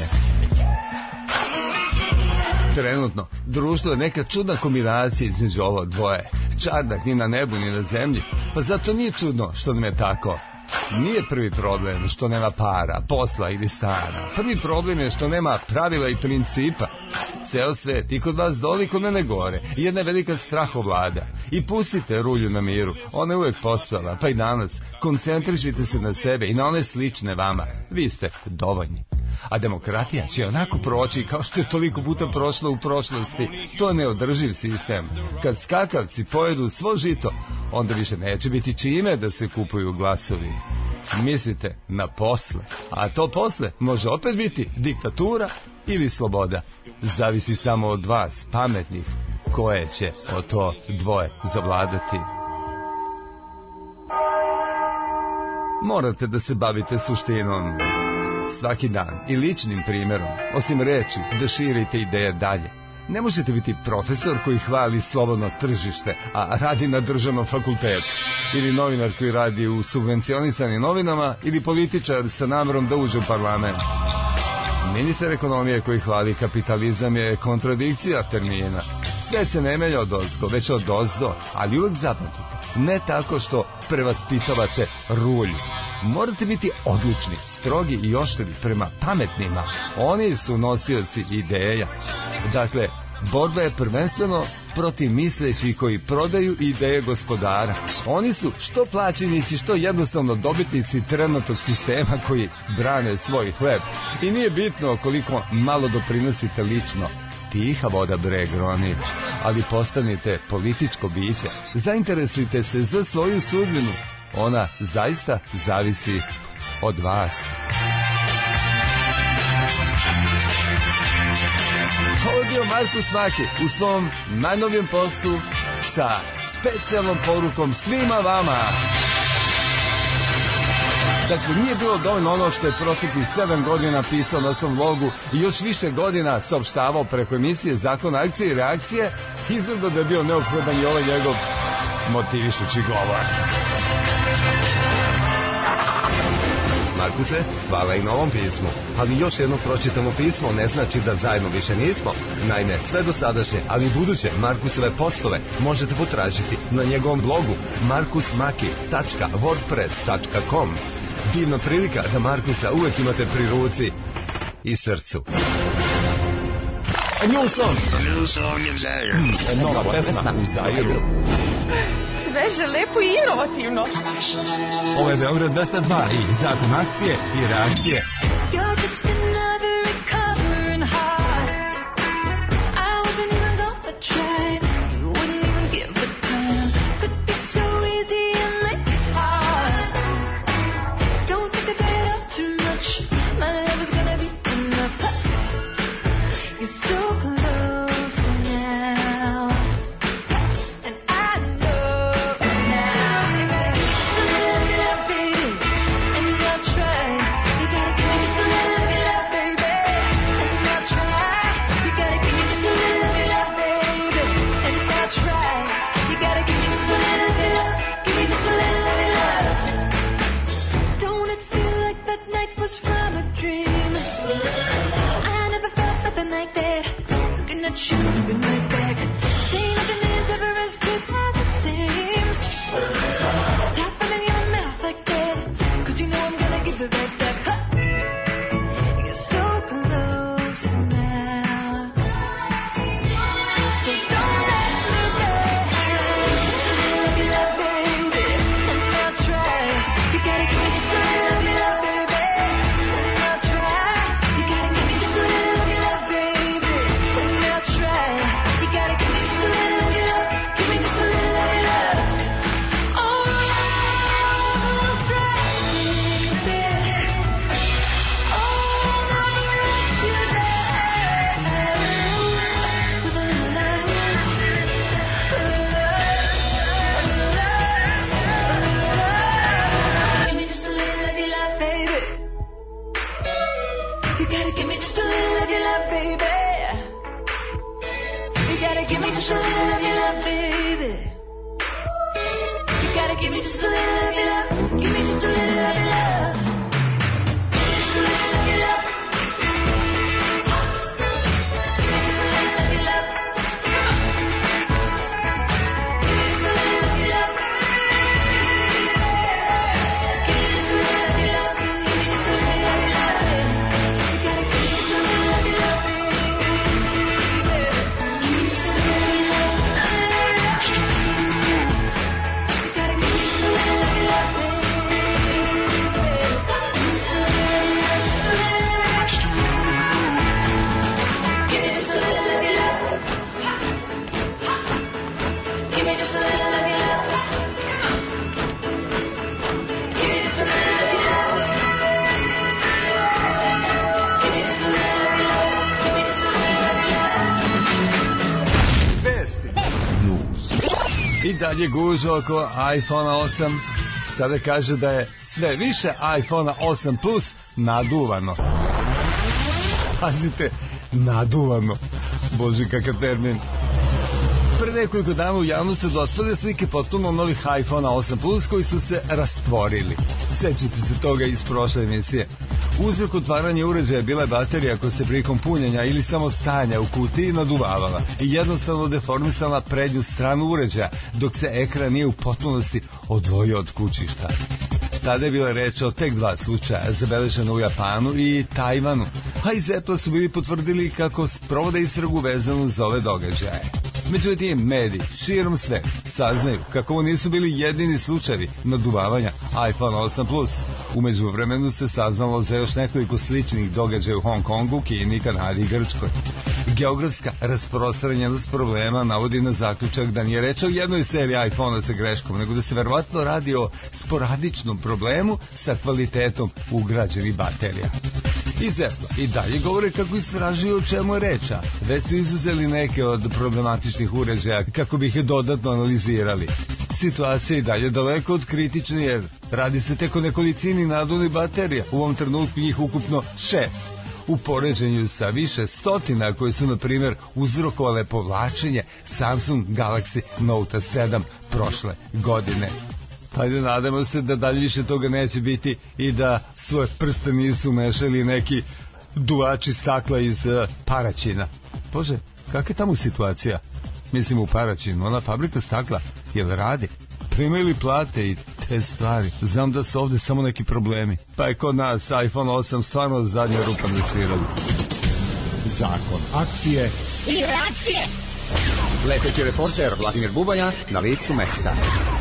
S3: Trenutno, društvo je neka čudna kombinacija između ovo dvoje. Čardak ni na nebu ni na zemlji, pa zato nije čudno što nam je tako. Nije prvi problem što nema para, posla ili stana. Prvi problem je što nema pravila i principa. Ceo svet i kod vas doli, kod mene gore. Jedna velika strahovlada. I pustite rulju na miru. Ona je uvek postojala, pa i danas. Koncentrišite se na sebe i na one slične vama. Vi ste dovoljni. A demokratija će onako proći kao što je toliko puta prošla u prošlosti. To je neodrživ sistem. Kad skakavci pojedu svo žito, onda više neće biti čime da se kupuju glasovi. Mislite na posle, a to posle može opet biti diktatura ili sloboda. Zavisi samo od vas, pametnih, koje će o to dvoje zavladati. Morate da se bavite suštinom svaki dan i ličnim primjerom, osim reči da širite ideje dalje. Ne možete biti profesor koji hvali slobodno tržište, a radi na državnom fakultetu, ili novinar koji radi u subvencionisanim novinama, ili političar sa namerom da uđe u parlament. Ministar ekonomije koji hvali kapitalizam je kontradikcija termina. Sve se ne menja od ozgo, već od ozdo, ali uvek zapamtite, ne tako što prevaspitavate rulju. Morate biti odlučni, strogi i oštri prema pametnima. Oni su nosioci ideja. Dakle, borba je prvenstveno protiv misleći koji prodaju ideje gospodara. Oni su što plaćenici, što jednostavno dobitnici trenutnog sistema koji brane svoj hleb. I nije bitno koliko malo doprinosite lično. Tiha voda breg roni, ali postanite političko biće. Zainteresujte se za svoju sudbinu. Ona zaista zavisi od vas. Ovo je bio Markus Maki u svom najnovijem postu sa specijalnom porukom svima vama. Dakle, nije bilo dovoljno ono što je proteklih sedam godina pisao na svom blogu i još više godina saopštavao preko emisije Zakon akcije i reakcije. Izgleda da je bio neophodan i ovaj njegov motivišući govor.
S2: Markuse, hvala i na ovom pismu. Ali još jedno pročitamo pismo ne znači da zajedno više nismo. Naime, sve dosadašnje, ali i buduće Markusove postove možete potražiti na njegovom blogu markus maki tačka wordpress tačka com. Divna prilika da Markusa uvek imate pri ruci i srcu. A new song!
S1: A new song in Zaire.
S2: Nova pesma u Zairu.
S10: Sveže, lepo i inovativno.
S3: Ovo je Beograd dvesta dva i Zakon akcije i reakcije. dalje gužva oko iPhone osam. Sada kaže da je sve više iPhone osam Plus naduvano. Pazite, naduvano. Bože, kakav termin. Pre nekoliko dana u javnosti su dospele slike potpuno novih iPhone osam Plus koji su se rastvorili. Sećate se toga iz prošle emisije. Uzrok otvaranja uređaja je bila baterija koja se prilikom punjenja ili samo stajanja u kutiji naduvavala i jednostavno deformisala prednju stranu uređaja dok se ekran nije u potpunosti odvojio od kućišta. Tada je bila reč o tek dva slučaja zabeleženo u Japanu i Tajvanu, a iz Apple su bili potvrdili kako sprovode istragu vezanu za ove događaje. Međutim, mediji širom sve saznaju kako ovo nisu bili jedini slučajevi naduvavanja iPhone osam Plus. U međuvremenu se saznalo za još nekoliko sličnih događaja u Hong Kongu, Kini, Kanadi i Grčkoj. Geografska rasprostranjenost problema navodi na zaključak da nije reč o jednoj seriji iPhone-a sa greškom, nego da se verovatno radi o sporadičnom problemu sa kvalitetom ugrađenih baterija. Iz Apple i dalje govore kako istražuju o čemu je reč, a već su izuzeli neke od problematičnih uređaja kako bi ih dodatno analizirali. Situacija je i dalje daleko od kritične jer radi se tek o nekolicini naduvnih baterija, u ovom trenutku njih ukupno šest. U poređenju sa više stotina koje su, na primjer, uzrokovale povlačenje Samsung Galaxy Note sedam prošle godine. Hajde, nadamo se da dalje više toga neće biti i da svoje prste nisu mešali neki duvači stakla iz uh, Paraćina. Bože, kakva je tamo situacija? Mislim u Paraćinu, ona fabrika stakla, jel radi? Primaju li plate i te stvari? Znam da su ovde samo neki problemi. Pa je kod nas iPhone osam stvarno zadnja rupa ne svirali.
S11: Zakon akcije
S12: i reakcije.
S11: Leteći reporter Vladimir Bubanja na licu mesta.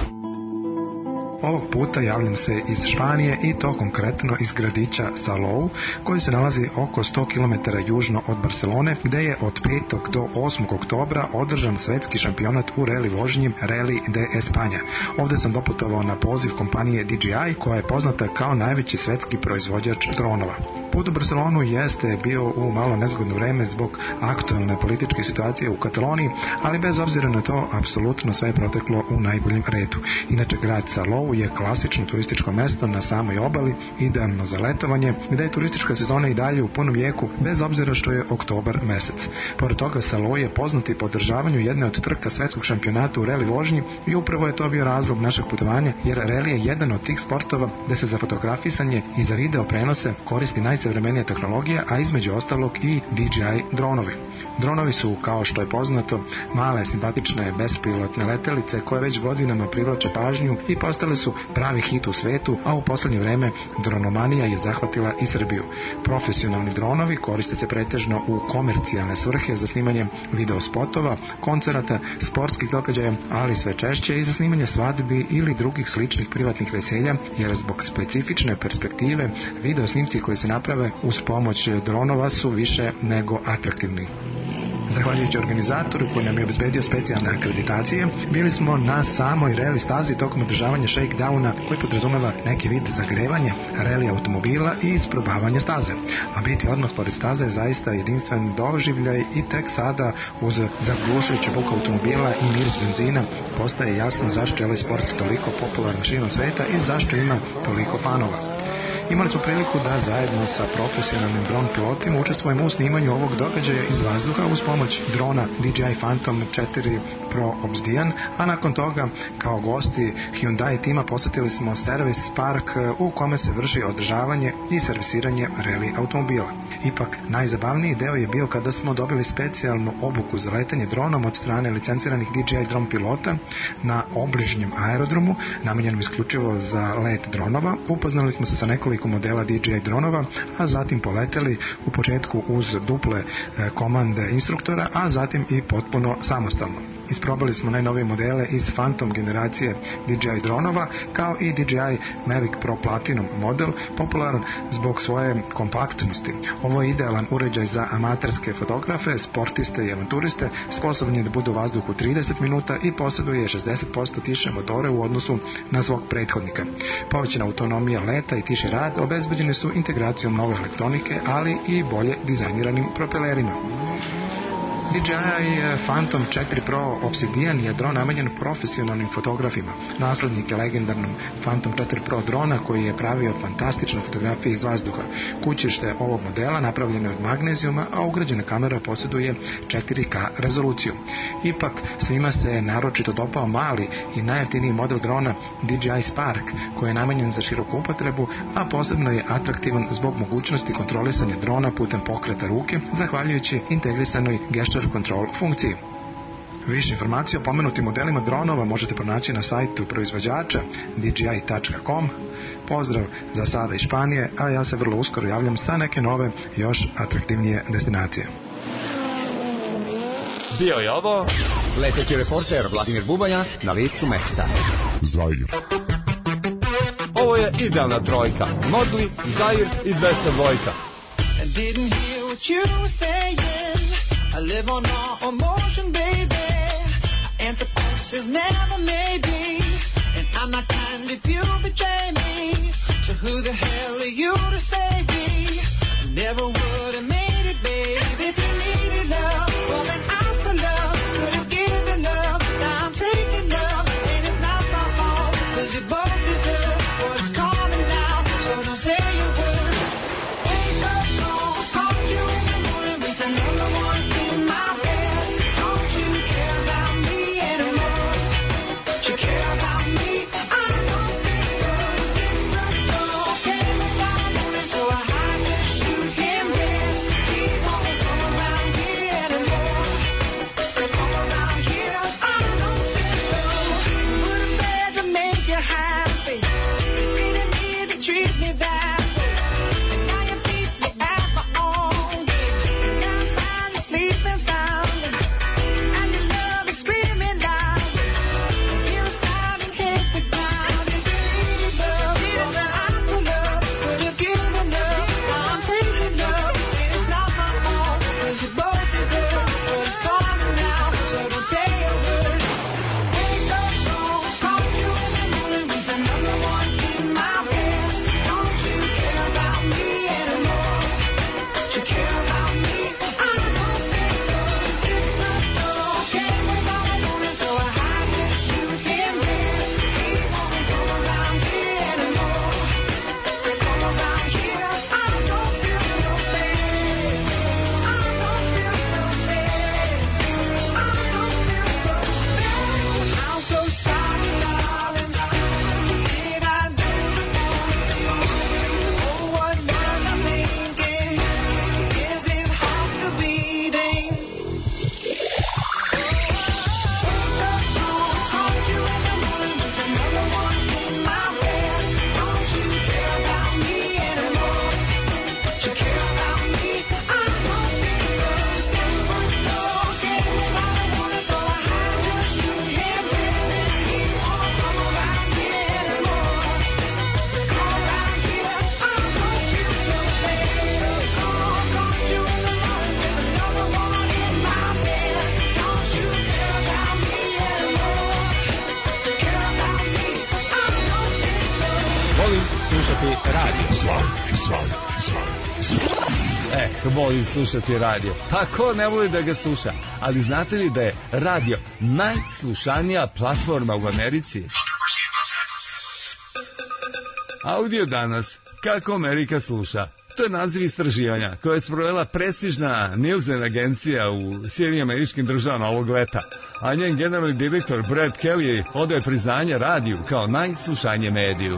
S13: Ovog puta javljam se iz Španije i to konkretno iz gradića Salou, koji se nalazi oko sto kilometara južno od Barcelone, gde je od petog do osmog oktobra održan svetski šampionat u reli vožnji Rally de España. Ovde sam doputovao na poziv kompanije D J I, koja je poznata kao najveći svetski proizvođač dronova. Put u Barcelonu jeste bio u malo nezgodno vreme zbog aktualne političke situacije u Kataloniji, ali bez obzira na to, apsolutno sve je proteklo u najboljem redu. Inače, grad Salou je klasično turističko mesto na samoj obali, idealno za letovanje, gde je turistička sezona i dalje u punom jeku, bez obzira što je oktobar mesec. Pored toga, Salou je poznat i po održavanju jedne od trka svetskog šampionata u reli vožnji i upravo je to bio razlog našeg putovanja, jer reli je jedan od tih sportova gde se za fotografisanje i za video prenose koristi najsavremenija tehnologija, a između ostalog i D J I dronovi. Dronovi su, kao što je poznato, male, simpatične, bespilotne letelice koje već godinama privlače pažnju i postale su pravi hit u svetu, a u poslednje vreme dronomanija je zahvatila i Srbiju. Profesionalni dronovi koriste se pretežno u komercijalne svrhe za snimanje videospotova, koncerata, sportskih događaja, ali sve češće i za snimanje svadbi ili drugih sličnih privatnih veselja, jer zbog specifične perspektive video snimci koji se naprave uz pomoć dronova su više nego atraktivni. Zahvaljujući organizatoru koji nam je obezbedio specijalne akreditacije, bili smo na samoj reli stazi tokom održavanja shakedowna koji podrazumeva neki vid zagrevanja reli automobila i isprobavanja staze. A biti odmah pored staze je zaista jedinstven doživljaj i tek sada uz zaglušujuću buku automobila i miris benzina postaje jasno zašto je ovaj sport toliko popularan širom sveta i zašto ima toliko fanova. Imali smo priliku da zajedno sa profesionalnim dron pilotima učestvujemo u snimanju ovog događaja iz vazduha uz pomoć drona D J I Phantom četiri Pro Obsidian, a nakon toga kao gosti Hyundai tima posetili smo Service Park u kome se vrši održavanje i servisiranje reli automobila. Ipak, najzabavniji deo je bio kada smo dobili specijalnu obuku za letanje dronom od strane licenciranih D J I dron pilota na obližnjem aerodromu, namenjenom isključivo za let dronova. Upoznali smo se sa nekoliko modela D J I dronova, a zatim poleteli u početku uz duple komande instruktora, a zatim i potpuno samostalno. Isprobali smo najnovije modele iz Phantom generacije D J I dronova, kao i D J I Mavic Pro Platinum model, popularan zbog svoje kompaktnosti. Ovo je idealan uređaj za amaterske fotografe, sportiste i avanturiste, sposoban je da bude u vazduhu trideset minuta i posjeduje šezdeset posto tiše motore u odnosu na svog prethodnika. Povećana autonomija leta i tiši rad obezbeđene su integracijom nove elektronike, ali i bolje dizajniranim propelerima. D J I Phantom četiri Pro Obsidian je dron namenjen profesionalnim fotografima. Naslednik je legendarnom Phantom četiri Pro drona koji je pravio fantastične fotografije iz vazduha. Kućište ovog modela napravljeno je od magnezijuma, a ugrađena kamera posjeduje četiri K rezoluciju. Ipak, svima se naročito dopao mali i najjeftiniji model drona D J I Spark, koji je namenjen za široku upotrebu, a posebno je atraktivan zbog mogućnosti kontrolisanja drona putem pokreta ruke, zahvaljujući integrisanoj gesture control funkciji. Više informacija o pomenutim modelima dronova možete pronaći na sajtu proizvođača d j i tačka com. Pozdrav za sada iz Španije, a ja se vrlo uskoro javljam sa neke nove, još atraktivnije destinacije.
S11: Bio je ovo leteći reporter Vladimir Bubanja na licu mesta.
S2: Zair.
S3: Ovo je idealna trojka. Modli, Zair i dvesta dvojka.
S8: I didn't hear what you were saying. I live on all emotion, baby. I answer questions, never maybe. And I'm not kind if you betray me. So who the hell are you to save me? I never would have made it, baby. If you needed love, well then ask for love. Could have given love, now I'm taking love. And it's not my fault, cause you both deserve what's coming now. So don't say a word. Wake up, don't call you in the morning with another one in my bed. Don't you care about me anymore? Don't you care about me? I don't think so. Don't care about me, so I had to shoot him dead. He won't come around here anymore. Come around here, I don't think so. Put a bed to make you happy. You didn't need to treat me that way. And now you beat me at my own game. Now I'm finally sleeping soundly. And your love is screaming loudly. Hear a sound and hit the ground. If you needed love, well then ask for love. Could have given love, now I'm taking love. And it's not my fault, cause you both deserve what's coming now. So don't say a word. Wake up, don't call you in the morning with another one in my bed. Don't you care about me anymore? Don't you care about me? I don't think so. Six foot tall, came without a warning, so I had to shoot him dead. He won't come around here anymore. Come around here, I don't feel so bad. I don't feel so bad. I don't feel so bad. I'm so sorry, darling. Did I do the wrong? Oh, what was I thinking? Is his heart still beating? Don't call you in the morning with another one in my bed. Don't you care about me anymore? Don't you care about me? I don't think so. Six foot tall, came without a warning, so I had to shoot him dead. He won't come around here anymore. Come around here, I don't feel so bad. Oh, don't you in the morning with another one in my bed. Don't you care about me anymore? Don't you care about me? I don't think so.
S3: Volim slušati radio.
S2: Zair, Zair, Zair, Zair.
S3: Eh, volim slušati radio. Pa ko ne voli da ga sluša? Ali znate li da je radio najslušanija platforma u Americi? Audio danas. Kako Amerika sluša? To je naziv istraživanja koje je sprovela prestižna Nielsen agencija u Sjedinjenim Američkim Državama ovog leta, a njen generalni direktor Brad Kelly odaje priznanje radiju kao najslušanije mediju.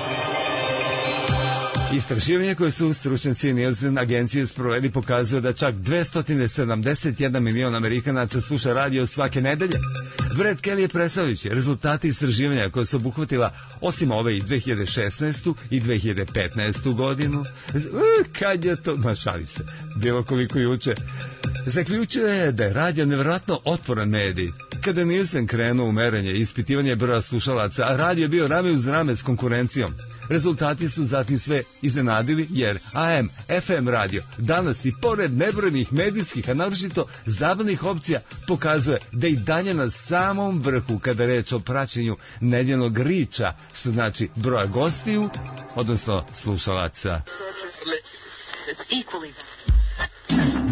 S3: Istraživanje koje su stručnjaci Nielsen agencije sproveli pokazuje da čak dvesta sedamdeset jedan milion Amerikanaca sluša radio svake nedelje. Brad Kelly je predstavljajući rezultati istraživanja koje su obuhvatila osim ove i dve hiljade šesnaestu i dve hiljade petnaestu godinu. Uh, kad je to, ma šali se, bilo koliko juče. Zaključuje da je radio nevjerojatno otvoran medij. Kada je Nielsen krenuo u merenje i ispitivanje broja slušalaca, a radio je bio rame uz rame s konkurencijom. Rezultati su zatim sve iznenadili jer A M, F M radio danas i pored nebrojnih medijskih, a naročito zabavnih opcija pokazuje da i dalje na samom vrhu kada je reč o praćenju nedjeljnog riča, što znači broja gostiju, odnosno slušalaca.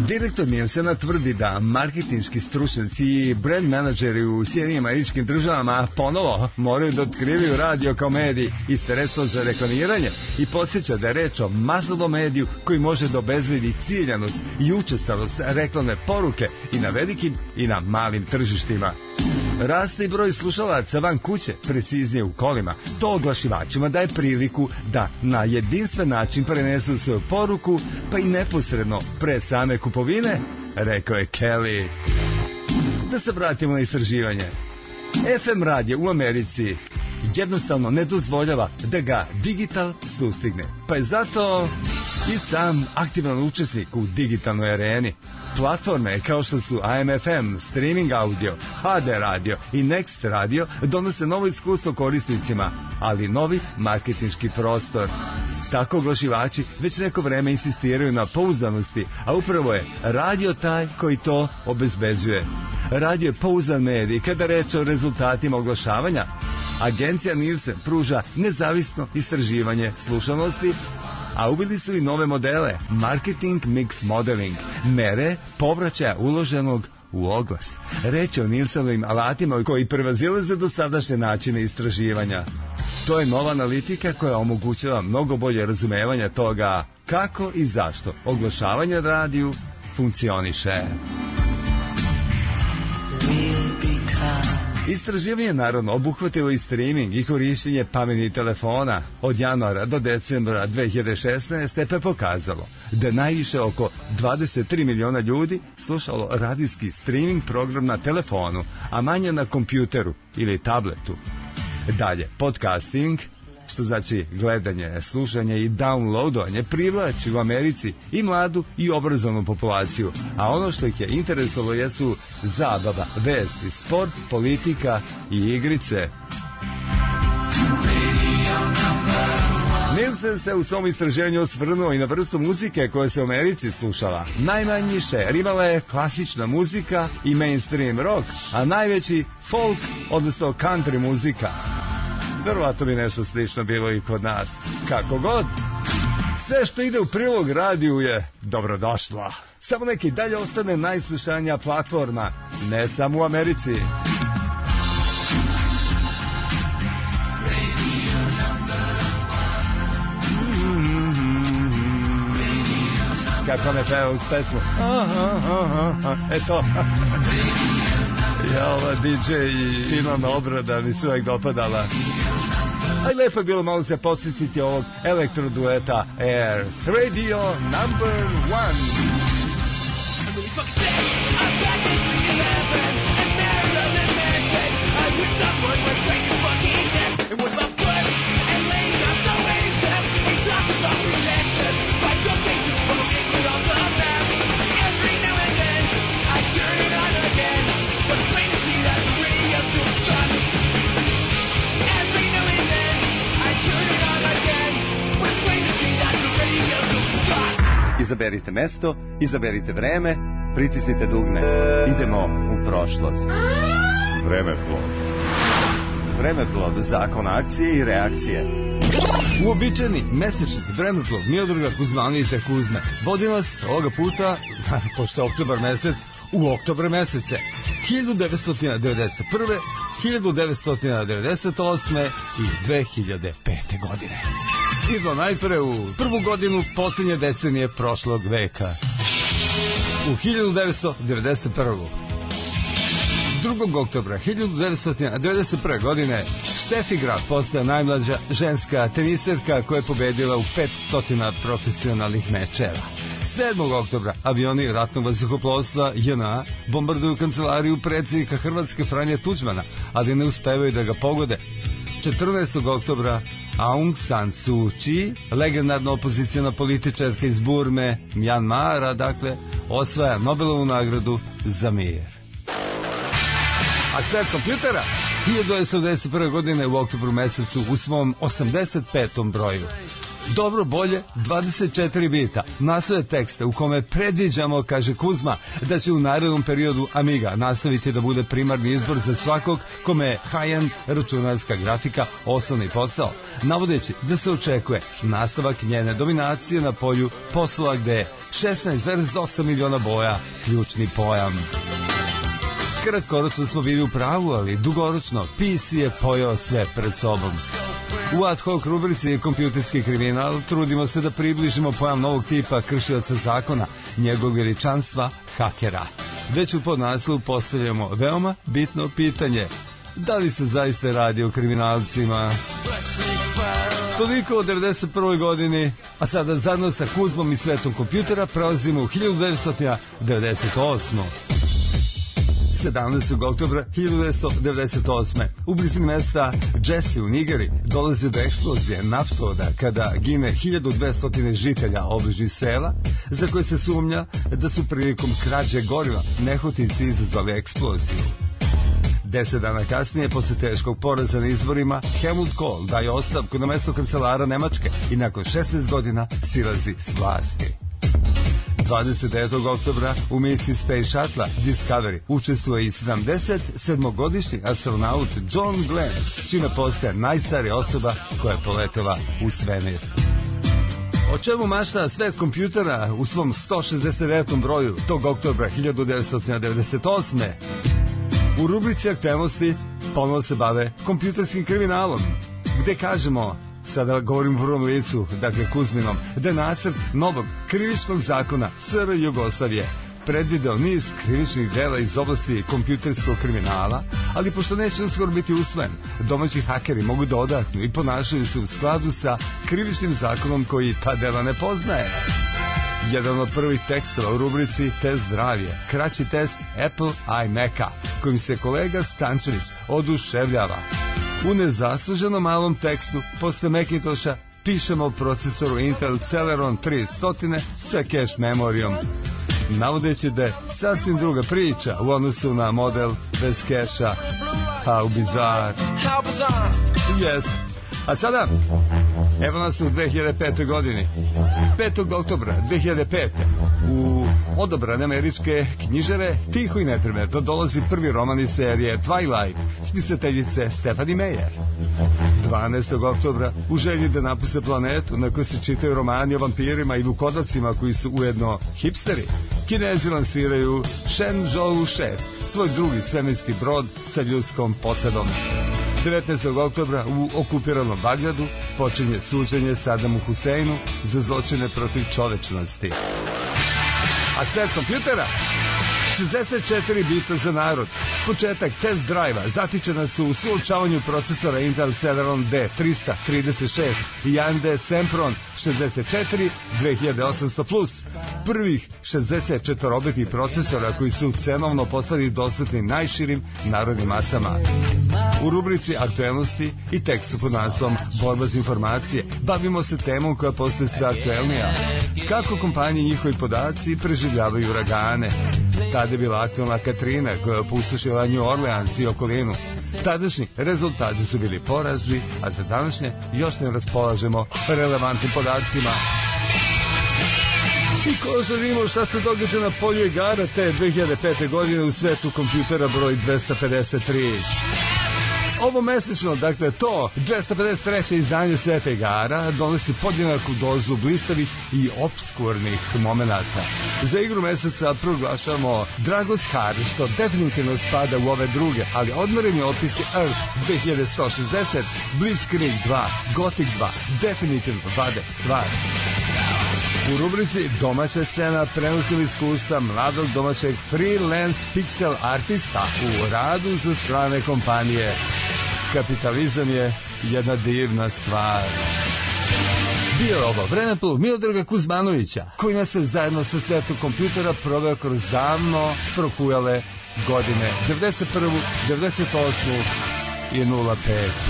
S3: Direktor Nielsena tvrdi da marketinški stručnjaci i brand menadžeri u Sjedinjenim Američkim Državama ponovo moraju da otkrivaju radio kao medij i sredstvo za reklamiranje i podsjeća da je reč o masovnom mediju koji može da obezbedi ciljanost i učestalost reklamne poruke i na velikim i na malim tržištima. Raste i broj slušalaca van kuće, preciznije u kolima. To oglašivačima daje priliku da na jedinstven način prenesu svoju poruku, pa i neposredno pre same kupovine, rekao je Kelly. Da se vratimo na istraživanje. F M radio u Americi jednostavno ne dozvoljava da ga digital sustigne, pa je zato i sam aktivan učesnik u digitalnoj areni. Platforme kao što su A M F M, streaming audio, H D radio i Next radio donose novo iskustvo korisnicima, ali novi marketinški prostor. Tako oglašivači već neko vreme insistiraju na pouzdanosti, a upravo je radio taj koji to obezbeđuje. Radio je pouzdan medij kada reč o rezultatima oglašavanja. Agencija Nielsen pruža nezavisno istraživanje slušanosti, a uveli su i nove modele, marketing mix modeling, mere povraćaja uloženog u oglas. Reč je o Nielsenovim alatima koji prevazilaze dosadašnje načine istraživanja. To je nova analitika koja omogućava mnogo bolje razumevanje toga kako i zašto oglašavanje radiju funkcioniše. Istraživanje naravno obuhvatilo i streaming i korišćenje pametnih telefona. Od januara do decembra dve hiljade šesnaeste. pa je pokazalo da najviše oko dvadeset tri miliona ljudi slušalo radijski streaming program na telefonu, a manje na kompjuteru ili tabletu. Dalje, podcasting, što znači gledanje, slušanje i downloadovanje, privlači u Americi i mladu i obrazovnu populaciju, a ono što ih je interesovalo jesu zabava, vesti, sport, politika i igrice. Nielsen se u svom istraživanju osvrnuo i na vrstu muzike koja se u Americi slušala. Najmanji šer imala je klasična muzika i mainstream rock, a najveći folk, odnosno country muzika. Verovatno bi nešto slično bilo i kod nas. Kako god, sve što ide u prilog radiju je dobrodošlo. Samo neki dalje ostane najslušanija platforma, ne samo u Americi. Kako ne peva uz pesmu. Eto. Ja, ova D J i finalna obrada mi se uvek dopadala. A i lepo je bilo malo se podsjetiti ovog elektrodueta Air. Radio number one. Izaberite mesto, izaberite vreme, pritisnite dugme. Idemo u prošlost.
S12: Vremeplov.
S3: Vremeplov, zakon akcije i reakcije. Uobičajeni mesečni vremeplov Miodraga Kuzmanovića Kuzme vodi nas ovoga puta, pošto je oktobar mesec, u oktobar mesece hiljadu devetsto devedeset prve, hiljadu devetsto devedeset osme i dve hiljade pete. godine. Izlo najpre u prvu godinu posljednje decenije prošlog veka. U hiljadu devetsto devedeset prve. drugog oktobra hiljadu devetsto devedeset prve. godine Steffi Graf postaje najmlađa ženska teniserka koja je pobedila u petsto profesionalnih mečeva. sedmog oktobra avioni ratnog vazduhoplovstva J N A bombarduju kancelariju predsjednika Hrvatske Franje Tuđmana, ali ne uspevaju da ga pogode. četrnaestog oktobra Aung San Suu Kyi, legendarna opozicijona političarka iz Burme, Mjanmara, dakle, osvaja Nobelovu nagradu za mir. A svet kompjutera hiljadu devetsto devedeset prve. godine u oktobru mesecu u svom osamdeset petom broju. Dobro bolje dvadeset četiri bita. Naslov je teksta u kome predviđamo, kaže Kuzma, da će u narednom periodu Amiga nastaviti da bude primarni izbor za svakog kome je high-end računarska grafika osnovni posao, navodeći da se očekuje nastavak njene dominacije na polju poslova gde je šesnaest zarez osam miliona boja ključni pojam. Kratkoročno smo bili u pravu, ali dugoročno P C je pojao sve pred sobom. U ad hoc rubrici Kompjuterski kriminal trudimo se da približimo pojam novog tipa kršioca zakona, njegovog veličanstva, hakera. Već u podnaslovu postavljamo veoma bitno pitanje: da li se zaista radi o kriminalcima? Toliko o devedeset prvoj. godini, a sada zajedno sa Kuzmom i svetom kompjutera prelazimo u hiljadu devetsto devedeset osmu. sedamnaestog oktobra hiljadu devetsto devedeset osme. U blizini mesta Jesse u Nigeri dolazi do eksplozije naftovoda kada gine hiljadu dvesta žitelja obližnjih sela, za koje se sumnja da su prilikom krađe goriva nehotici izazvali eksploziju. Deset dana kasnije, posle teškog poraza na izborima, Helmut Kohl daje ostavku na mesto kancelara Nemačke i nakon šesnaest godina silazi s vlasti. dvadeset devetog oktobra u misiji Space Shuttle Discovery učestvuje i sedamdeset sedmogodišnji astronaut John Glenn, čime postaje najstarija osoba koja je poletela u svemir. O čemu mašta svet kompjutera u svom sto šezdeset devetom broju tog oktobra hiljadu devetsto devedeset osme. U rubrici aktualnosti ponovo se bave kompjuterskim kriminalom, gde kažemo, sada govorim u prvom licu, dakle Kuzminom, da je nacrt novog krivičnog zakona S R Jugoslavije predvideo niz krivičnih dela iz oblasti kompjuterskog kriminala, ali pošto neće uskoro biti usvojen, domaći hakeri mogu da odahnu i ponašaju se u skladu sa krivičnim zakonom koji ta dela ne poznaje. Jedan od prvih tekstova u rubrici Test Drive je kraći test Apple iMac-a, kojim se kolega Stančević oduševljava. U nezasluženo malom tekstu posle Macintosha pišemo o procesoru Intel Celeron tristo sa cache memorijom, navodeći da je sasvim druga priča u odnosu na model bez cache-a. How bizarre. How bizarre. Yes. A sada, evo nas u dve hiljade petoj. godini. petog oktobra dve hiljade pete. U odabrane američke knjižare tiho i neprimetno dolazi prvi roman iz serije Twilight, spisateljice Stephanie Meyer. dvanaestog oktobra, u želji da napuste planetu na kojoj se čitaju romani o vampirima i vukodacima koji su ujedno hipsteri, Kinezi lansiraju Shenzhou šest, svoj drugi svemirski brod sa ljudskom posadom. devetnaestog oktobra u okupiranom Bagdadu počinje suđenje Sadamu Huseinu za zločine protiv čovečnosti. A svet kompjutera? šezdeset četiri bita za narod. Početak test drive-a zatiče nas u suočavanju procesora Intel Celeron D tristo trideset šest i A M D Sempron šezdeset četiri dve hiljade osamsto plus. Prvih šezdeset četvorobitnih procesora koji su cenovno postali dostupni najširim narodnim masama. U rubrici aktuelnosti i tekstu pod naslovom Borba za informacije bavimo se temom koja postaje sve aktuelnija. Kako kompanije i njihovi podaci preživljavaju uragane. Tada je bila aktualna Katrina koja je opustošila New Orleans i okolinu. Tadašnji rezultati su bili porazni, a za današnje još ne raspolažemo relevantnim podacima. I ko želimo šta se događa na polju igara te dve hiljade pete. godine u svetu kompjutera broj dvesta pedeset tri. Ovo mesečno, dakle to dvesta pedeset treće izdanje sveta igara donosi podjednaku dozu blistavih i obskurnih momenata. Za igru meseca proglašamo Dragos Har, što definitivno spada u ove druge, ali odmereni opisi Earth dve hiljade sto šezdeset, Blitzkrieg dva, Gothic dva, definitivno vade stvar. U rubrici Domaća scena prenosili iskustva mladog domaćeg freelance pixel artista u radu za strane kompanije. Kapitalizam je jedna divna stvar. Bio je ovo vremeplov Miodraga Kuzmanovića, koji nas je zajedno sa svetom kompjutera proveo kroz davno profujale godine devedeset prvu, devedeset osmu i nula petu.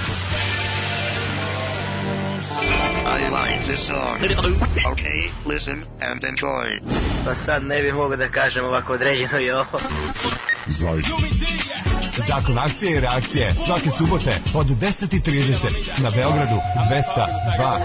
S1: I like this song. Okay, listen and enjoy.
S14: Pa sad ne bih mogao da kažem ovako određeno je ovo.
S12: Zajče.
S3: Zakon akcije i reakcije svake subote od deset i trideset na Beogradu dvesta dva.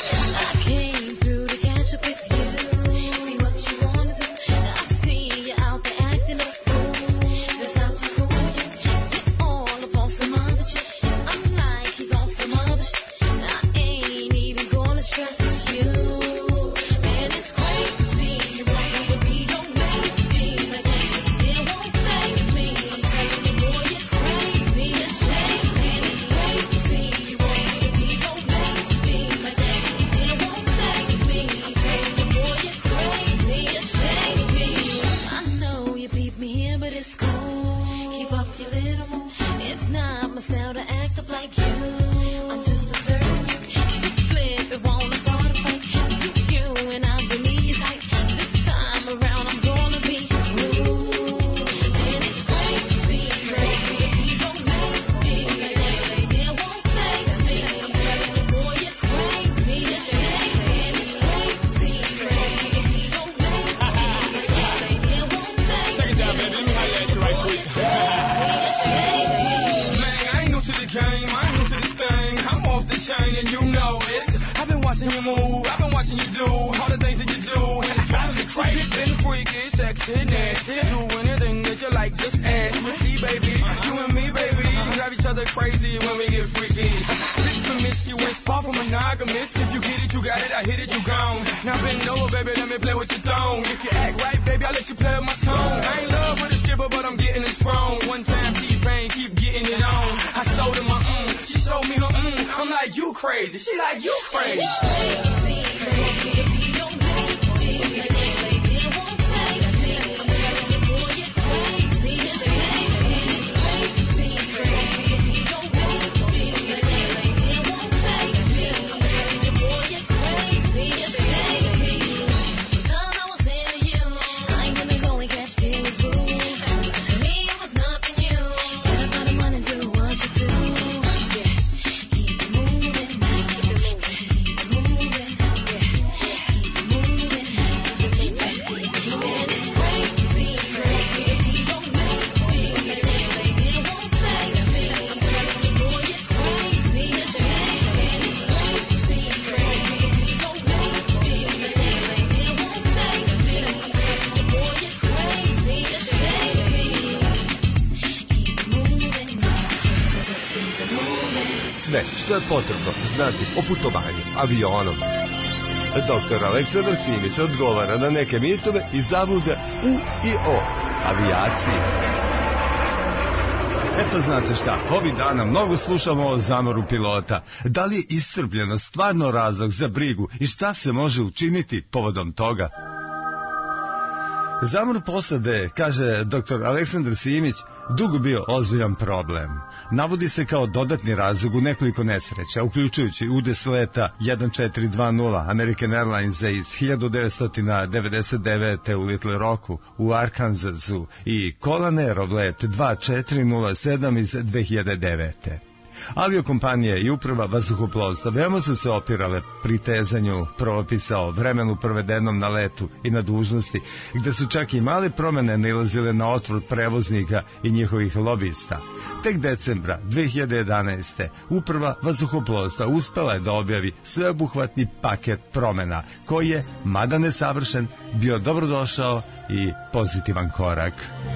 S2: Sve što je potrebno znati o putovanju avionom. Doktor Aleksandar Simić odgovara na neke mitove i zablude u i o avijaciji.
S3: E pa znate šta, ovih dana mnogo slušamo o zamoru pilota. Da li je iscrpljenost stvarno razlog za brigu i šta se može učiniti povodom toga? Zamor posade, kaže doktor Aleksandar Simić, dugo bio ozbiljan problem. Navodi se kao dodatni razlog u nekoliko nesreća, uključujući udes leta jedan četiri dva nula American Airlinesa iz hiljadu devetsto devedeset devete. u Little Rocku u Arkansasu i Colanerov let dva četiri nula sedam iz dve hiljade devete. Aviokompanije i uprava vazduhoplovstva veoma su se opirale pritezanju propisa o vremenu provedenom na letu i na dužnosti, gde su čak i male promene nailazile na otpor prevoznika i njihovih lobista. Tek decembra dve hiljade jedanaeste. uprava vazduhoplovstva uspela je da objavi sveobuhvatni paket promena, koji je, mada nesavršen, bio dobrodošao i pozitivan korak.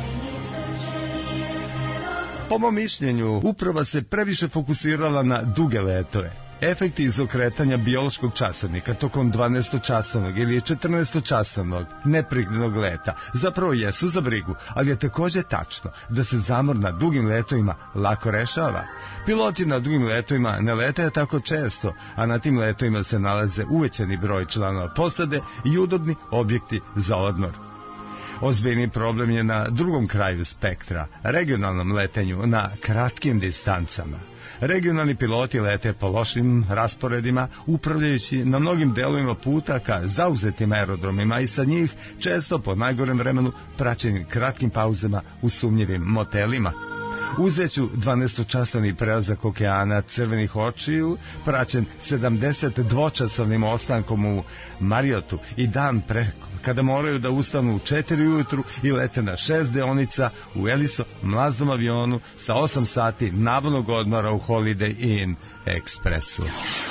S3: Po mom mišljenju, uprava se previše fokusirala na duge letove. Efekti izokretanja biološkog časovnika tokom dvanaestočasovnog ili četrnaestočasovnog neprekidnog leta zapravo jesu za brigu, ali je također tačno da se zamor na dugim letovima lako rešava. Piloti na dugim letovima ne letaju tako često, a na tim letovima se nalaze uvećani broj članova posade i udobni objekti za odmor. Ozbiljni problem je na drugom kraju spektra, regionalnom letenju na kratkim distancama. Regionalni piloti lete po lošim rasporedima, upravljajući na mnogim delovima puta ka zauzetim aerodromima i sa njih često po najgorem vremenu praćenim kratkim pauzama u sumnjivim motelima. Uzeću dvanaestočasovni prelazak okeana crvenih očiju, praćen sedamdesetdvočasovnim ostankom u Mariotu i dan preko, kada moraju da ustanu u četiri ujutru i lete na šest deonica u Eliso mlaznom avionu sa osam sati navodnog odmora u Holiday Inn Expressu.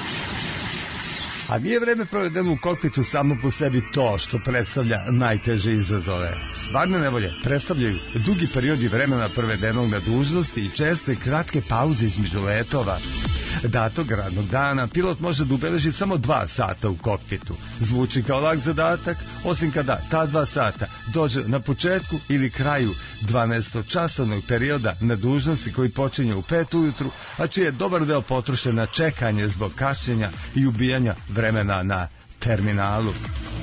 S3: A nije vreme provedeno u kokpitu samo po sebi to što predstavlja najteže izazove. Stvarne nevolje predstavljaju dugi periodi vremena provedenog na dužnosti i česte kratke pauze između letova. Datog radnog dana pilot može da ubeleži samo dva sata u kokpitu. Zvuči kao lak zadatak, osim kada ta dva sata dođe na početku ili kraju dvanaestočasovnog perioda na dužnosti koji počinje u pet ujutru, a čiji je dobar deo potrošen na čekanje zbog kašnjenja i ubijanja vremena na terminalu.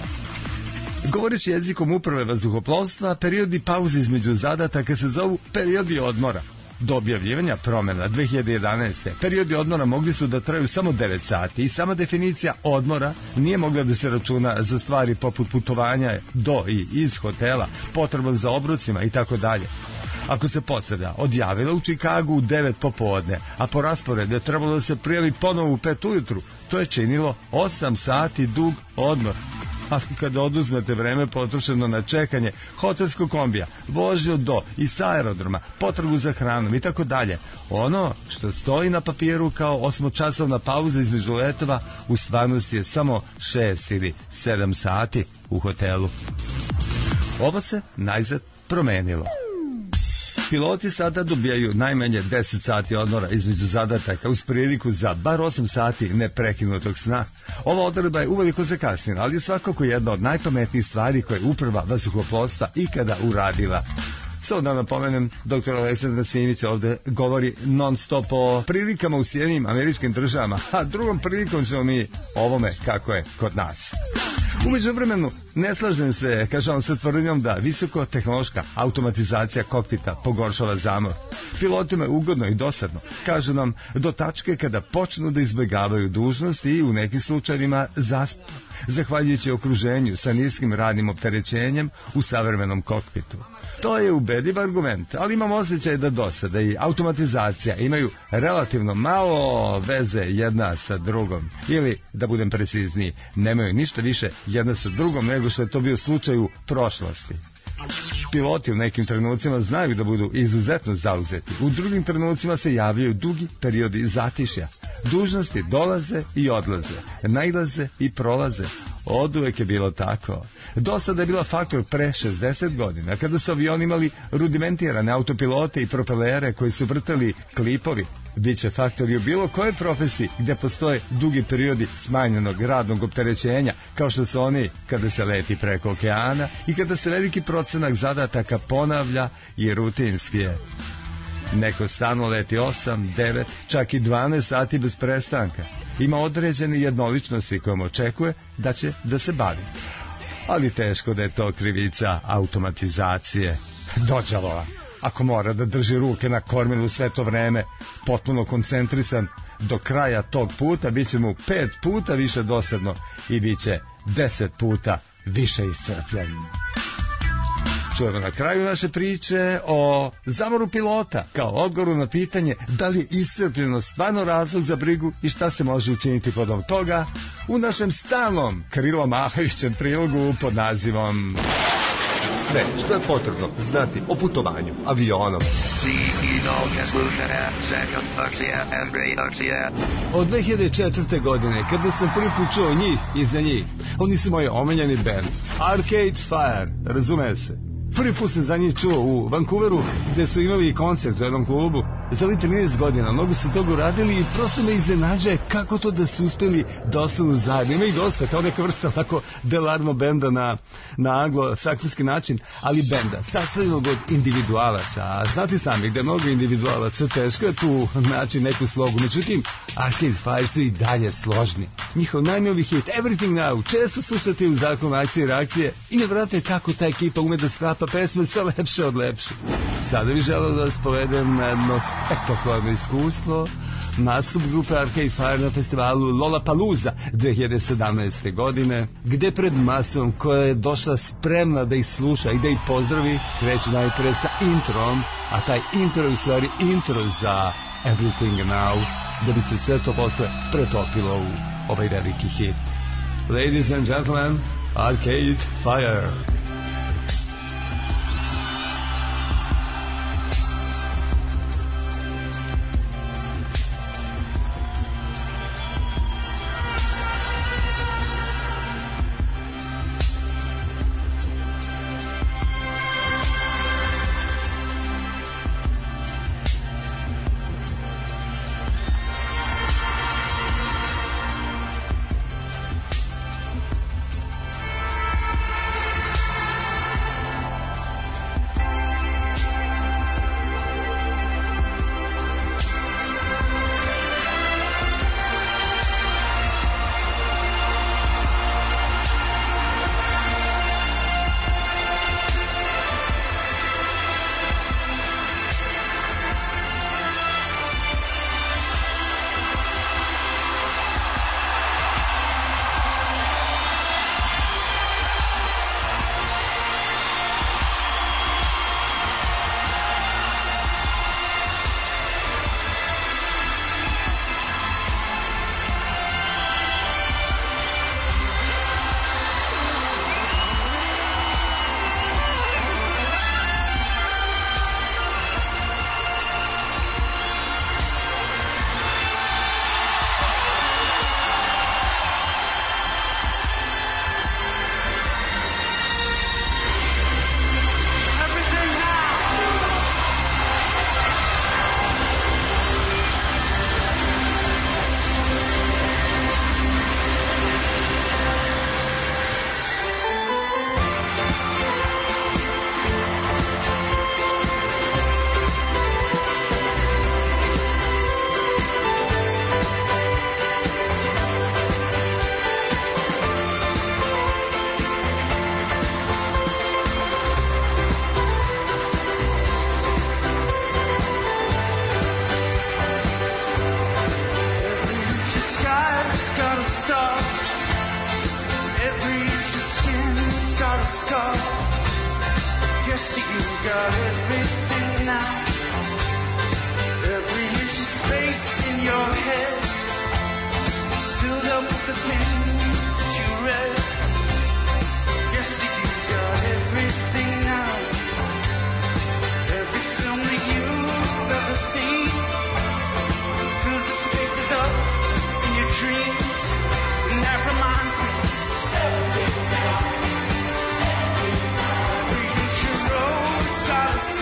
S3: Govoreći jezikom uprave vazduhoplovstva, periodi pauze između zadataka se zovu periodi odmora. Do objavljivanja promjena dve hiljade jedanaeste. periodi odmora mogli su da traju samo devet sati i sama definicija odmora nije mogla da se računa za stvari poput putovanja do i iz hotela, potreban za obrocima i tako dalje. Ako se posada odjavila u Čikagu u devet popodne, a po rasporedu je trebalo da se prijavi ponovo u pet ujutru, to je činilo osam sati dug odmor. A kada oduzmete vreme potrošeno na čekanje hotelskog kombija, vožnju do i sa aerodroma, potragu za hranom i tako dalje, ono što stoji na papiru kao osmočasovna pauza između letova u stvarnosti je samo šest ili sedam sati u hotelu. Ovo se najzad promenilo. Piloti sada dobijaju najmanje deset sati odmora između zadataka uz priliku za bar osam sati neprekinutog sna. Ova odredba je uveliko zakasnila, ali je svakako jedna od najpametnijih stvari koje je uprava vazduhoplovstva ikada uradila. Samo da napomenem, doktor Aleksandar Simić ovde govori non stop o prilikama u Sjedinjenim Američkim Državama, a drugom prilikom ćemo mi ovome kako je kod nas. U međuvremenu ne slažem se, kažem sa tvrdnjom da visokotehnološka automatizacija kokpita pogoršava zamor. Pilotima je ugodno i dosadno, kažu nam, do tačke kada počnu da izbjegavaju dužnosti i u nekim slučajevima zaspu, zahvaljujući okruženju sa niskim radnim opterećenjem u savremenom kokpitu. To je ubediv argument, ali imam osjećaj da dosada i automatizacija imaju relativno malo veze jedna sa drugom. Ili, da budem precizniji, nemaju ništa više jedna sa drugom nego što je to bio slučaj u prošlosti. Piloti u nekim trenucima znaju da budu izuzetno zauzeti. U drugim trenucima se javljaju dugi periodi zatišja. Dužnosti dolaze i odlaze, nailaze i prolaze. Oduvek je bilo tako. Do sada je bila faktor pre šezdeset godina, kada su avioni imali rudimentirane autopilote i propelere koji su vrtali klipovi. Biće faktor i u bilo kojoj profesiji gde postoje dugi periodi smanjenog radnog opterećenja, kao što su oni kada se leti preko okeana i kada se veliki procenak zadataka ponavlja i rutinski je. Neko stalno leti osam, devet, čak i dvanaest sati bez prestanka. Ima određene jednoličnosti kojom očekuje da će da se bavi. Ali teško da je to krivica automatizacije. Dođavova, ako mora da drži ruke na kormilu sve to vreme, potpuno koncentrisan, do kraja tog puta bit će mu pet puta više dosadno i bit će deset puta više iscrpljen. Čujemo na kraju naše priče o zamoru pilota, kao odgovoru na pitanje da li je iscrpljenost stvarno razlog za brigu i šta se može učiniti podom toga u našem stalnom krilomahajućem prilogu pod nazivom
S2: Sve što je potrebno znati o putovanju avionom.
S3: Od dve hiljade četvrte. godine, kada sam prvi put čuo njih i za njih, oni su moji omiljeni band, Arcade Fire, razume se. Prvi put sam za njih čuo u Vancouveru, gde su imali i koncert u jednom klubu. Za ovih trinaest godina mnogo su toga uradili i prosto me iznenađuje kako to da su uspeli da ostanu zajedno. Ima i dosta, kao neka vrsta tako Delarmo benda na, na anglo-saksonski način, ali benda sastavljenog od individualaca. A znate sami, gde mnogo individualaca, teško je tu naći neku slogu. Međutim, Arcade Fire su i dalje složni. Njihov najnoviji hit Everything Now često slušate u zakonu akcije i reakcije i nevjerojatno je kako ta ekipa ume da sklapa pesme sve lepše od lepše. Sada bih želeo da vas povedem na jedno E kako vam je iskustvo? Nastup grupe Arcade Fire na festivalu Lollapalooza dve hiljade sedamnaeste. godine, gde pred masom koja je došla spremna da ih sluša i da ih pozdravi, kreće najpre sa introm, a taj intro je u stvari intro za Everything Now, da bi se sve to posle pretopilo u ovaj veliki hit. Ladies and gentlemen, Arcade Fire.
S14: Gotta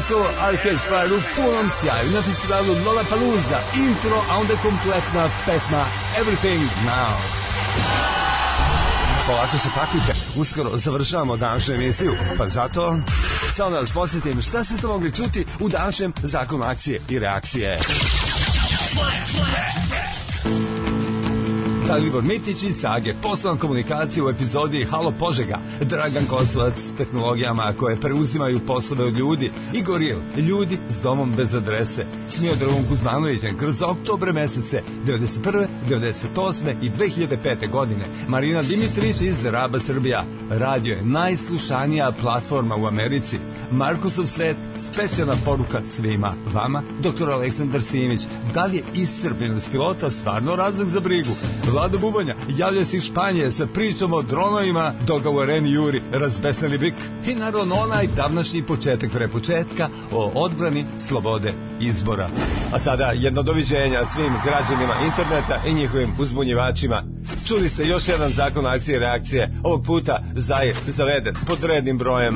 S3: Universal Arcade Fire u punom sjaju na festivalu Lollapalooza, intro, a onda kompletna pesma Everything Now. Polako se pakujte, uskoro završavamo današnju emisiju, pa zato samo da vas podsjetim šta ste mogli čuti u današnjem zakonu akcije i reakcije. Dalibor Mitić iz Sage, poslovna komunikacija u epizodi Halo Požega, Dragan Kosovac s tehnologijama koje preuzimaju poslove od ljudi, Igor Il, ljudi s domom bez adrese, Smiodravom Kuzmanovićem kroz oktobre mesece devedeset prve, devedeset osme i dve hiljade pete godine, Marina Dimitrić iz Raba Srbija, radio je najslušanija platforma u Americi, Markusov svet, specijalna poruka svima vama, doktor Aleksandar Simić, da li je iscrpljenost pilota stvarno razlog za brigu? Vlado Bubanja javlja se iz Španije sa pričom o dronovima, dogovoreni Juri, razbesneli bik i naravno onaj davnašnji početak pre početka o odbrani slobode izbora. A sada jedno doviđenja svim građanima interneta i njihovim uzbunjivačima. Čuli ste još jedan zakon akcije i reakcije, ovog puta Zair zaveden pod rednim brojem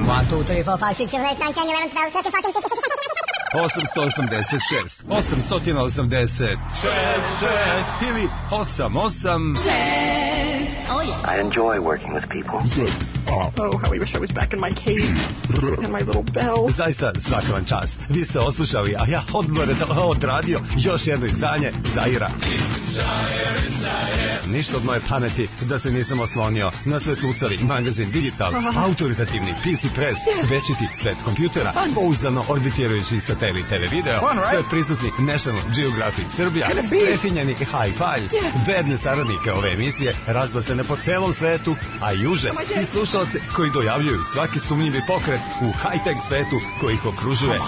S3: osamsto osamdeset šest, osamsto osamdeset šest ili osam osam šest.
S14: I enjoy working with people.
S15: Oh, how I wish I was back in my cave and my little bell.
S3: Zaista svaka vam čast. Vi ste oslušali, a ja odmore odradio još jedno izdanje Zaira. Ništa od moje pameti da se nisam oslonio na Svetlucavi magazin Digital, autoritativni P C Press, večiti svet kompjutera, pouzdano orbitirajući satelit T V video, sve prisutni National Geographic Srbija, prefinjeni Hi-Fi, bedne saradnike ove emisije razbacene po celom svetu, a juže i slušalce koji dojavljuju svaki sumnjivi pokret u high-tech svetu koji ih okružuje.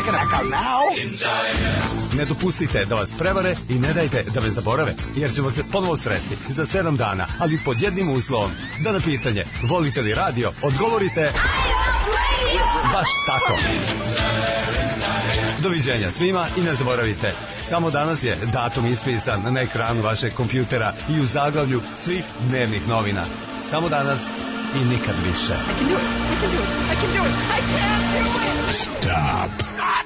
S3: Ne dopustite da vas prevare i ne dajte da me zaborave, jer ćemo se ponovo sresti za sedam dana, ali pod jednim uslovom, da na pitanje volite li radio odgovorite baš tako. Doviđenja svima i ne zaboravite, samo danas je datum ispisan na ekranu vašeg kompjutera i u zaglavlju svih dnevnih novina. Samo danas i nikad više.
S15: I can do it, I can do it, I can do it, I can do it!
S9: Stop.